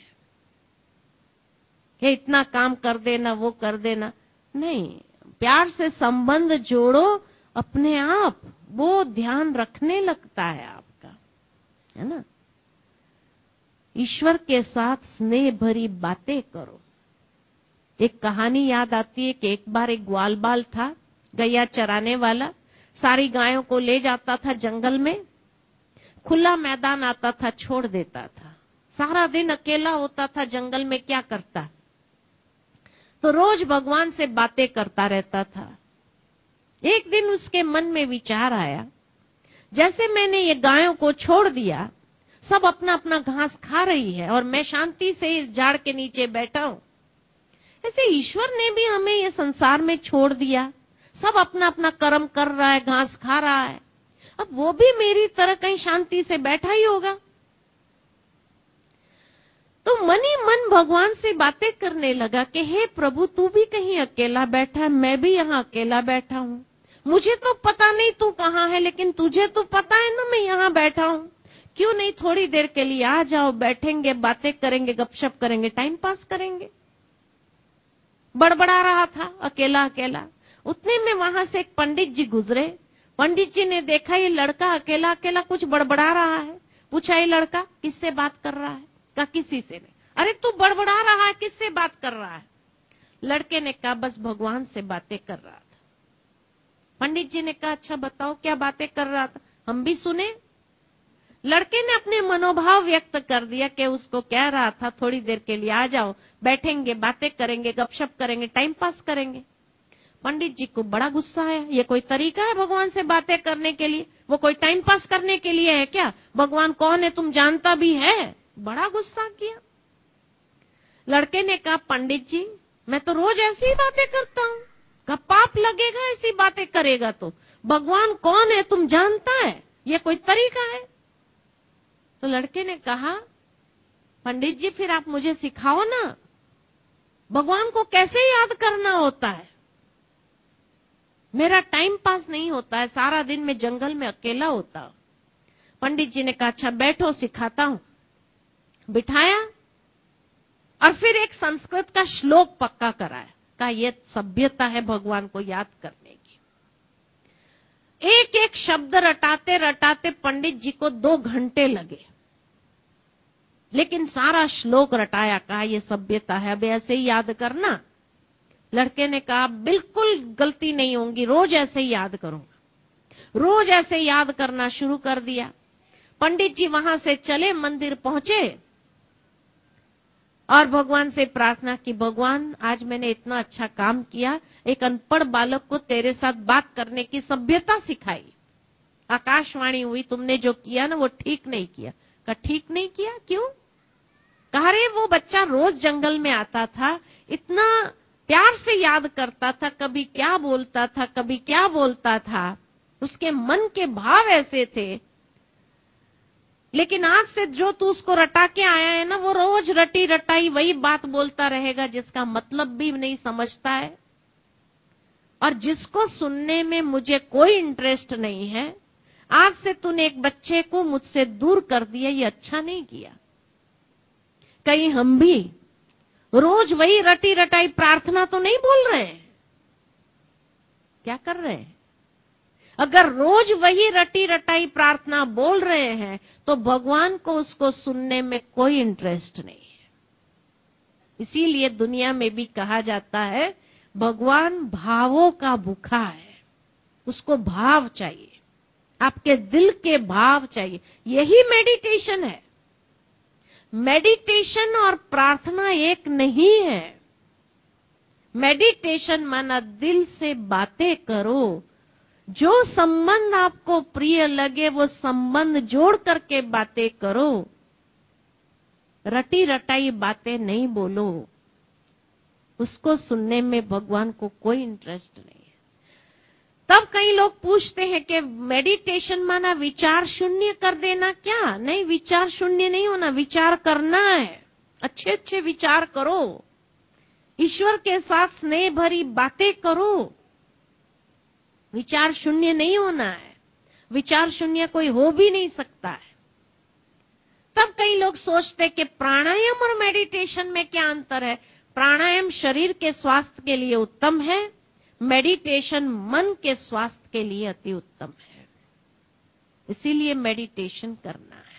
कि इतना काम कर देना, वो कर देना, नहीं। प्यार से संबंध जोड़ो, अपने आप वो ध्यान रखने लगता है आपका, है ना। ईश्वर के साथ स्नेह भरी बातें करो। एक कहानी याद आती है कि एक बार एक ग्वालबाल था, गैया चराने वाला, सारी गायों को ले जाता था जंगल में, खुला मैदान आता था छोड़ देता था। सारा दिन अकेला होता था जंगल में, क्या करता, तो रोज भगवान से बातें करता रहता था। एक दिन उसके मन में विचार आया, जैसे मैंने ये गायों को छोड़ दिया, सब अपना अपना घास खा रही है और मैं शांति से इस झाड़ के नीचे बैठा हूं, ऐसे ईश्वर ने भी हमें ये संसार में छोड़ दिया, सब अपना अपना कर्म कर रहा है, घास खा रहा है, अब वो भी मेरी तरह कहीं शांति से बैठा ही होगा। तो मन ही मन भगवान से बातें करने लगा कि हे प्रभु तू भी कहीं अकेला बैठा है, मैं भी यहाँ अकेला बैठा हूँ, मुझे तो पता नहीं तू कहाँ है, लेकिन तुझे तो पता है ना मैं यहाँ बैठा हूँ, क्यों नहीं थोड़ी देर के लिए आ जाओ, बैठेंगे, बातें करेंगे, गपशप करेंगे, टाइम पास करेंगे। बड़बड़ा रहा था अकेला अकेला। उतने में वहां से एक पंडित जी गुजरे। पंडित जी ने देखा ये लड़का अकेला अकेला कुछ बड़बड़ा रहा है। पूछा, ये लड़का किससे बात कर रहा है? कहा, किसी से नहीं। अरे तू बड़बड़ा रहा है, किससे बात कर रहा है? लड़के ने कहा, बस भगवान से बातें कर रहा था। पंडित जी ने कहा, अच्छा बताओ क्या बातें कर रहा था, हम भी सुने। लड़के ने अपने मनोभाव व्यक्त कर दिया कि उसको कह रहा था थोड़ी देर के लिए आ जाओ, बैठेंगे, बातें करेंगे, गपशप करेंगे, टाइम पास करेंगे। पंडित जी को बड़ा गुस्सा आया। ये कोई तरीका है भगवान से बातें करने के लिए? वो कोई टाइम पास करने के लिए है क्या? भगवान कौन है तुम जानता भी है? बड़ा गुस्सा किया। लड़के ने कहा, पंडित जी मैं तो रोज ऐसी ही बातें करता हूं। कहा, पाप लगेगा ऐसी बातें करेगा तो। भगवान कौन है तुम जानता है? ये कोई तरीका है? तो लड़के ने कहा, पंडित जी फिर आप मुझे सिखाओ ना, भगवान को कैसे याद करना होता है। मेरा टाइम पास नहीं होता है, सारा दिन मैं जंगल में अकेला होता हूं। पंडित जी ने कहा, अच्छा बैठो सिखाता हूं। बिठाया और फिर एक संस्कृत का श्लोक पक्का कराया। कहा, यह सभ्यता है भगवान को याद करने की। एक एक शब्द रटाते रटाते पंडित जी को 2 घंटे लगे, लेकिन सारा श्लोक रटाया। कहा, यह सभ्यता है, अब ऐसे ही याद करना। लड़के ने कहा, बिल्कुल गलती नहीं होगी, रोज ऐसे ही याद करूंगा। रोज ऐसे याद करना शुरू कर दिया। पंडित जी वहां से चले, मंदिर पहुंचे और भगवान से प्रार्थना की, भगवान आज मैंने इतना अच्छा काम किया, एक अनपढ़ बालक को तेरे साथ बात करने की सभ्यता सिखाई। आकाशवाणी हुई, तुमने जो किया ना वो ठीक नहीं किया। कहा, ठीक नहीं किया? क्यों? कहा, रे वो बच्चा रोज जंगल में आता था, इतना प्यार से याद करता था, कभी क्या बोलता था, कभी क्या बोलता था, उसके मन के भाव ऐसे थे। लेकिन आज से जो तू उसको रटा के आया है ना, वो रोज रटी रटाई वही बात बोलता रहेगा, जिसका मतलब भी नहीं समझता है और जिसको सुनने में मुझे कोई इंटरेस्ट नहीं है। आज से तूने एक बच्चे को मुझसे दूर कर दिया, ये अच्छा नहीं किया। कहीं हम भी रोज वही रटी रटाई प्रार्थना तो नहीं बोल रहे हैं? क्या कर रहे हैं? अगर रोज वही रटी रटाई प्रार्थना बोल रहे हैं तो भगवान को उसको सुनने में कोई इंटरेस्ट नहीं है। इसीलिए दुनिया में भी कहा जाता है भगवान भावों का भूखा है, उसको भाव चाहिए, आपके दिल के भाव चाहिए। यही मेडिटेशन है। मेडिटेशन और प्रार्थना एक नहीं है। मेडिटेशन माना दिल से बातें करो, जो संबंध आपको प्रिय लगे वो संबंध जोड़ करके बातें करो, रटी रटाई बातें नहीं बोलो। उसको सुनने में भगवान को कोई इंटरेस्ट नहीं है। तब कई लोग पूछते हैं कि मेडिटेशन माना विचार शून्य कर देना क्या? नहीं, विचार शून्य नहीं होना, विचार करना है। अच्छे अच्छे विचार करो, ईश्वर के साथ स्नेह भरी बातें करो। विचार शून्य नहीं होना है, विचार शून्य कोई हो भी नहीं सकता है। तब कई लोग सोचते कि प्राणायाम और मेडिटेशन में क्या अंतर है? प्राणायाम शरीर के स्वास्थ्य के लिए उत्तम है, मेडिटेशन मन के स्वास्थ्य के लिए अति उत्तम है, इसीलिए मेडिटेशन करना है।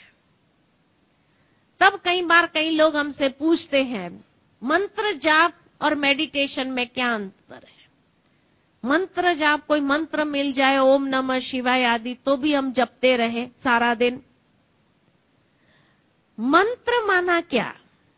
तब कई बार कई लोग हमसे पूछते हैं मंत्र जाप और मेडिटेशन में क्या अंतर है? मंत्र जाप, कोई मंत्र मिल जाए ओम नमः शिवाय आदि तो भी हम जपते रहे सारा दिन। मंत्र माना क्या?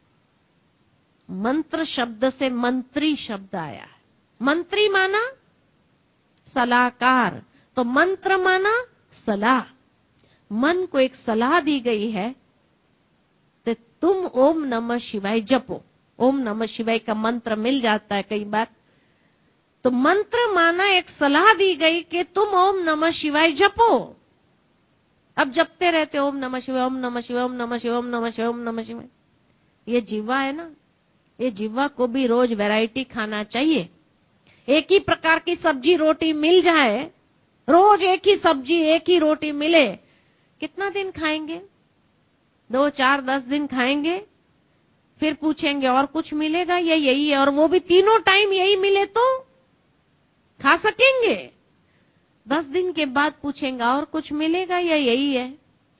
मंत्र शब्द से मंत्री शब्द आया है। मंत्री माना सलाहकार, तो मंत्र माना सलाह। मन को एक सलाह दी गई है तो तुम ओम नमः शिवाय जपो। ओम नमः शिवाय का मंत्र मिल जाता है कई बार, तो मंत्र माना एक सलाह दी गई कि तुम ओम नमः शिवाय जपो। अब जपते रहते ओम नमः शिवाय, ओम नमः शिवाय, ओम नमः शिवाय, ओम नमः शिवाय, ओम नमः शिवाय। ये जीवा है ना, ये जीवा को भी रोज वैरायटी खाना चाहिए। एक ही प्रकार की सब्जी रोटी मिल जाए, रोज एक ही सब्जी एक ही रोटी मिले, कितना दिन खाएंगे? 2, 4, 10 दिन खाएंगे, फिर पूछेंगे और कुछ मिलेगा या यही है, और वो भी तीनों टाइम यही मिले तो खा सकेंगे। 10 दिन के बाद पूछेंगे और कुछ मिलेगा या यही है।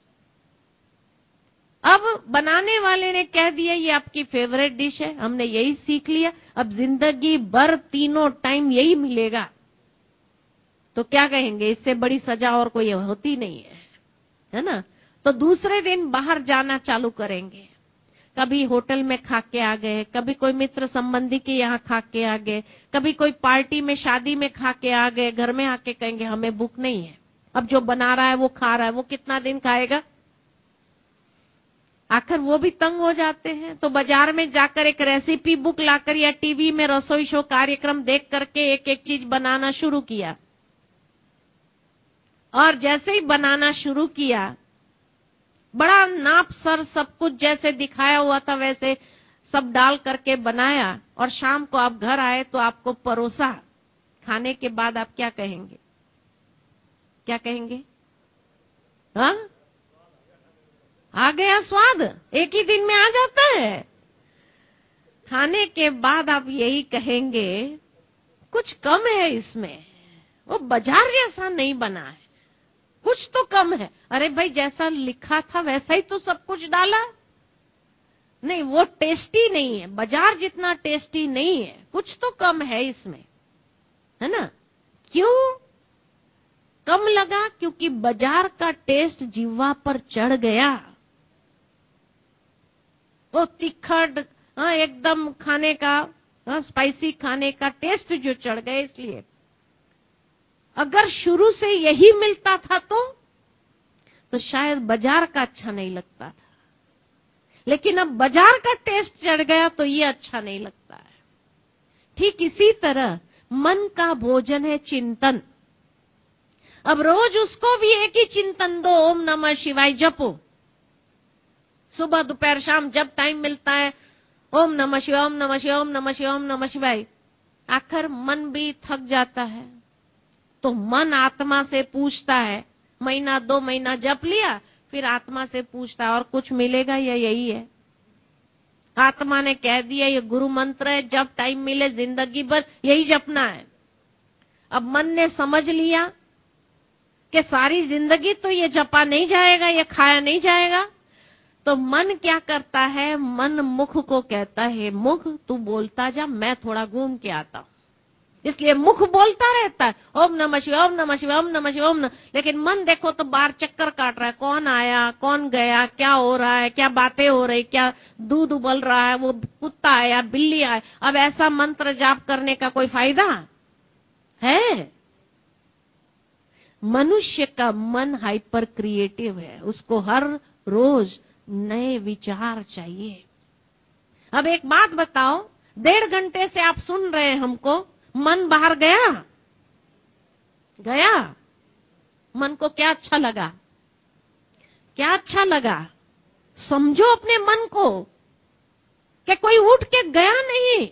अब बनाने वाले ने कह दिया ये आपकी फेवरेट डिश है, हमने यही सीख लिया, अब जिंदगी भर तीनों टाइम यही मिलेगा, तो क्या कहेंगे, इससे बड़ी सजा और कोई होती नहीं है ना। तो दूसरे दिन बाहर जाना चालू करेंगे, कभी होटल में खा के आ गए, कभी कोई मित्र संबंधी के यहाँ खा के आ गए, कभी कोई पार्टी में शादी में खा के आ गए, घर में आके कहेंगे हमें भूख नहीं है। अब जो बना रहा है वो खा रहा है, वो कितना दिन खाएगा, आखिर वो भी तंग हो जाते हैं। तो बाजार में जाकर एक रेसिपी बुक लाकर या टीवी में रसोई शो कार्यक्रम देख करके एक एक चीज बनाना शुरू किया, और जैसे ही बनाना शुरू किया, बड़ा नाप सर सब कुछ जैसे दिखाया हुआ था वैसे सब डाल करके बनाया, और शाम को आप घर आए तो आपको परोसा। खाने के बाद आप क्या कहेंगे, क्या कहेंगे? हाँ, आ गया स्वाद, एक ही दिन में आ जाता है। खाने के बाद आप यही कहेंगे कुछ कम है इसमें, वो बाजार जैसा नहीं बना है, कुछ तो कम है। अरे भाई, जैसा लिखा था वैसा ही तो सब कुछ डाला, नहीं वो टेस्टी नहीं है, बाजार जितना टेस्टी नहीं है, कुछ तो कम है इसमें, है ना। क्यों कम लगा? क्योंकि बाजार का टेस्ट जीवा पर चढ़ गया, वो तिखट, एकदम खाने का, स्पाइसी खाने का टेस्ट जो चढ़ गया। इसलिए अगर शुरू से यही मिलता था तो शायद बाजार का अच्छा नहीं लगता था, लेकिन अब बाजार का टेस्ट चढ़ गया तो ये अच्छा नहीं लगता है। ठीक इसी तरह मन का भोजन है चिंतन। अब रोज उसको भी एक ही चिंतन दो, ओम नमः शिवाय जपो, सुबह दोपहर शाम जब टाइम मिलता है ओम नमः शिवाय, ओम नमः शिवाय, ओम नमः शिवाय, ओम नमः शिवाय। आखिर मन भी थक जाता है, तो मन आत्मा से पूछता है, महीना 2 महीना जप लिया, फिर आत्मा से पूछता है और कुछ मिलेगा या यही है। आत्मा ने कह दिया ये गुरु मंत्र है, जब टाइम मिले जिंदगी भर यही जपना है। अब मन ने समझ लिया कि सारी जिंदगी तो ये जपा नहीं जाएगा, ये खाया नहीं जाएगा, तो मन क्या करता है, मन मुख को कहता है, मुख तू बोलता जा, मैं थोड़ा घूम के आता हूं। इसलिए मुख बोलता रहता है ओम नमः शिवाय, ओम नमः शिवाय, ओम नमः शिवाय, ओम नमः, लेकिन मन देखो तो बाहर चक्कर काट रहा है, कौन आया कौन गया, क्या हो रहा है, क्या बातें हो रही, क्या दूध उबल रहा है, वो कुत्ता आया बिल्ली आया। अब ऐसा मंत्र जाप करने का कोई फायदा है? मनुष्य का मन हाइपर क्रिएटिव है, उसको हर रोज नए विचार चाहिए। अब एक बात बताओ, 1.5 घंटे से आप सुन रहे हैं हमको, मन बाहर गया? गया? मन को क्या अच्छा लगा? क्या अच्छा लगा? समझो अपने मन को कि कोई उठ के गया नहीं।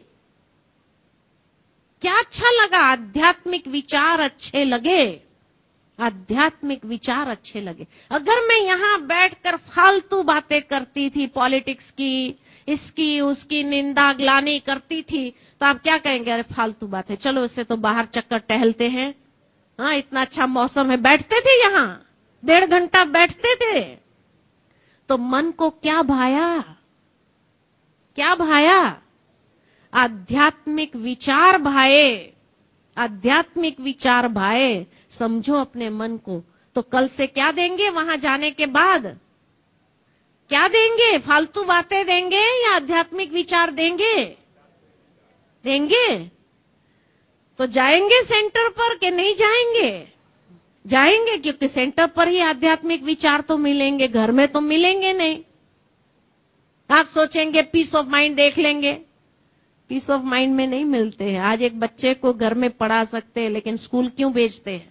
क्या अच्छा लगा? आध्यात्मिक विचार अच्छे लगे, आध्यात्मिक विचार अच्छे लगे। अगर मैं यहां बैठकर फालतू बातें करती थी, पॉलिटिक्स की, इसकी उसकी निंदा ग्लानि करती थी, तो आप क्या कहेंगे, अरे फालतू बातें, चलो इससे तो बाहर चक्कर टहलते हैं, हाँ इतना अच्छा मौसम है, बैठते थे यहां 1.5 घंटा बैठते थे। तो मन को क्या भाया? क्या भाया? आध्यात्मिक विचार भाए, आध्यात्मिक विचार भाए। समझो अपने मन को। तो कल से क्या देंगे वहां जाने के बाद? क्या देंगे? फालतू बातें देंगे या आध्यात्मिक विचार देंगे? देंगे। तो जाएंगे सेंटर पर कि नहीं जाएंगे? जाएंगे, क्योंकि सेंटर पर ही आध्यात्मिक विचार तो मिलेंगे, घर में तो मिलेंगे नहीं। आप सोचेंगे पीस ऑफ माइंड देख लेंगे, पीस ऑफ माइंड में नहीं मिलते हैं। आज एक बच्चे को घर में पढ़ा सकते हैं, लेकिन स्कूल क्यों भेजते हैं?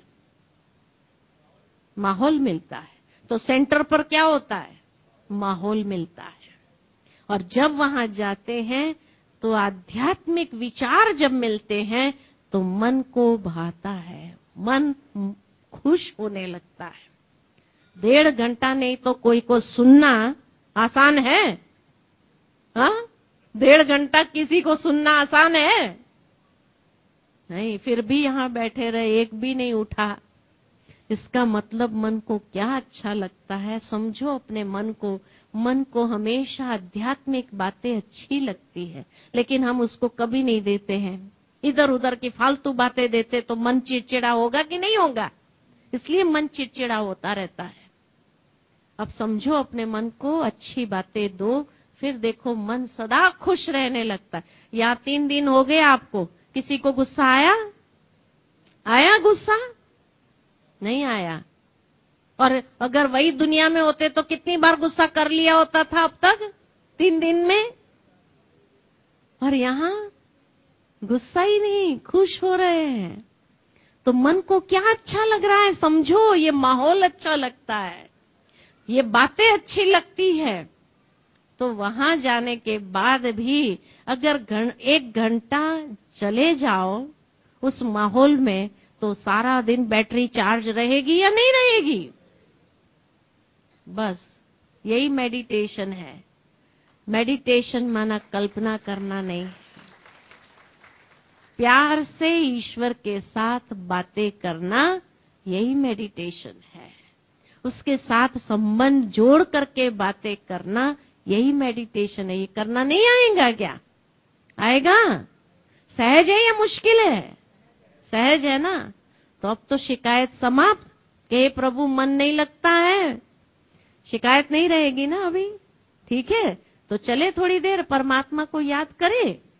माहौल मिलता है। तो सेंटर पर क्या होता है? माहौल मिलता है। और जब वहां जाते हैं तो आध्यात्मिक विचार जब मिलते हैं तो मन को भाता है, मन खुश होने लगता है। 1.5 घंटा नहीं तो कोई को सुनना आसान है? हाँ, 1.5 घंटा किसी को सुनना आसान है? नहीं, फिर भी यहां बैठे रहे, एक भी नहीं उठा। इसका मतलब मन को क्या अच्छा लगता है। समझो अपने मन को। मन को हमेशा आध्यात्मिक बातें अच्छी लगती है, लेकिन हम उसको कभी नहीं देते हैं। इधर उधर की फालतू बातें देते तो मन चिड़चिड़ा होगा कि नहीं होगा? इसलिए मन चिड़चिड़ा होता रहता है। अब समझो अपने मन को, अच्छी बातें दो, फिर देखो मन सदा खुश रहने लगता है। या 3 दिन हो गए आपको, किसी को गुस्सा आया? आया गुस्सा? नहीं आया। और अगर वही दुनिया में होते तो कितनी बार गुस्सा कर लिया होता था अब तक 3 दिन में? और यहां गुस्सा ही नहीं, खुश हो रहे हैं। तो मन को क्या अच्छा लग रहा है? समझो, ये माहौल अच्छा लगता है, ये बातें अच्छी लगती है। तो वहां जाने के बाद भी अगर 1 घंटा चले जाओ उस माहौल में, तो सारा दिन बैटरी चार्ज रहेगी या नहीं रहेगी? बस यही मेडिटेशन है। मेडिटेशन माना कल्पना करना नहीं, प्यार से ईश्वर के साथ बातें करना, यही मेडिटेशन है। उसके साथ संबंध जोड़ करके बातें करना, यही मेडिटेशन है। ये करना नहीं आएगा क्या? आएगा? सहज है या मुश्किल है? सहज है ना? तो अब तो शिकायत समाप्त। कि प्रभु मन नहीं लगता है, शिकायत नहीं रहेगी ना अभी। ठीक है, तो चले थोड़ी देर परमात्मा को याद करें।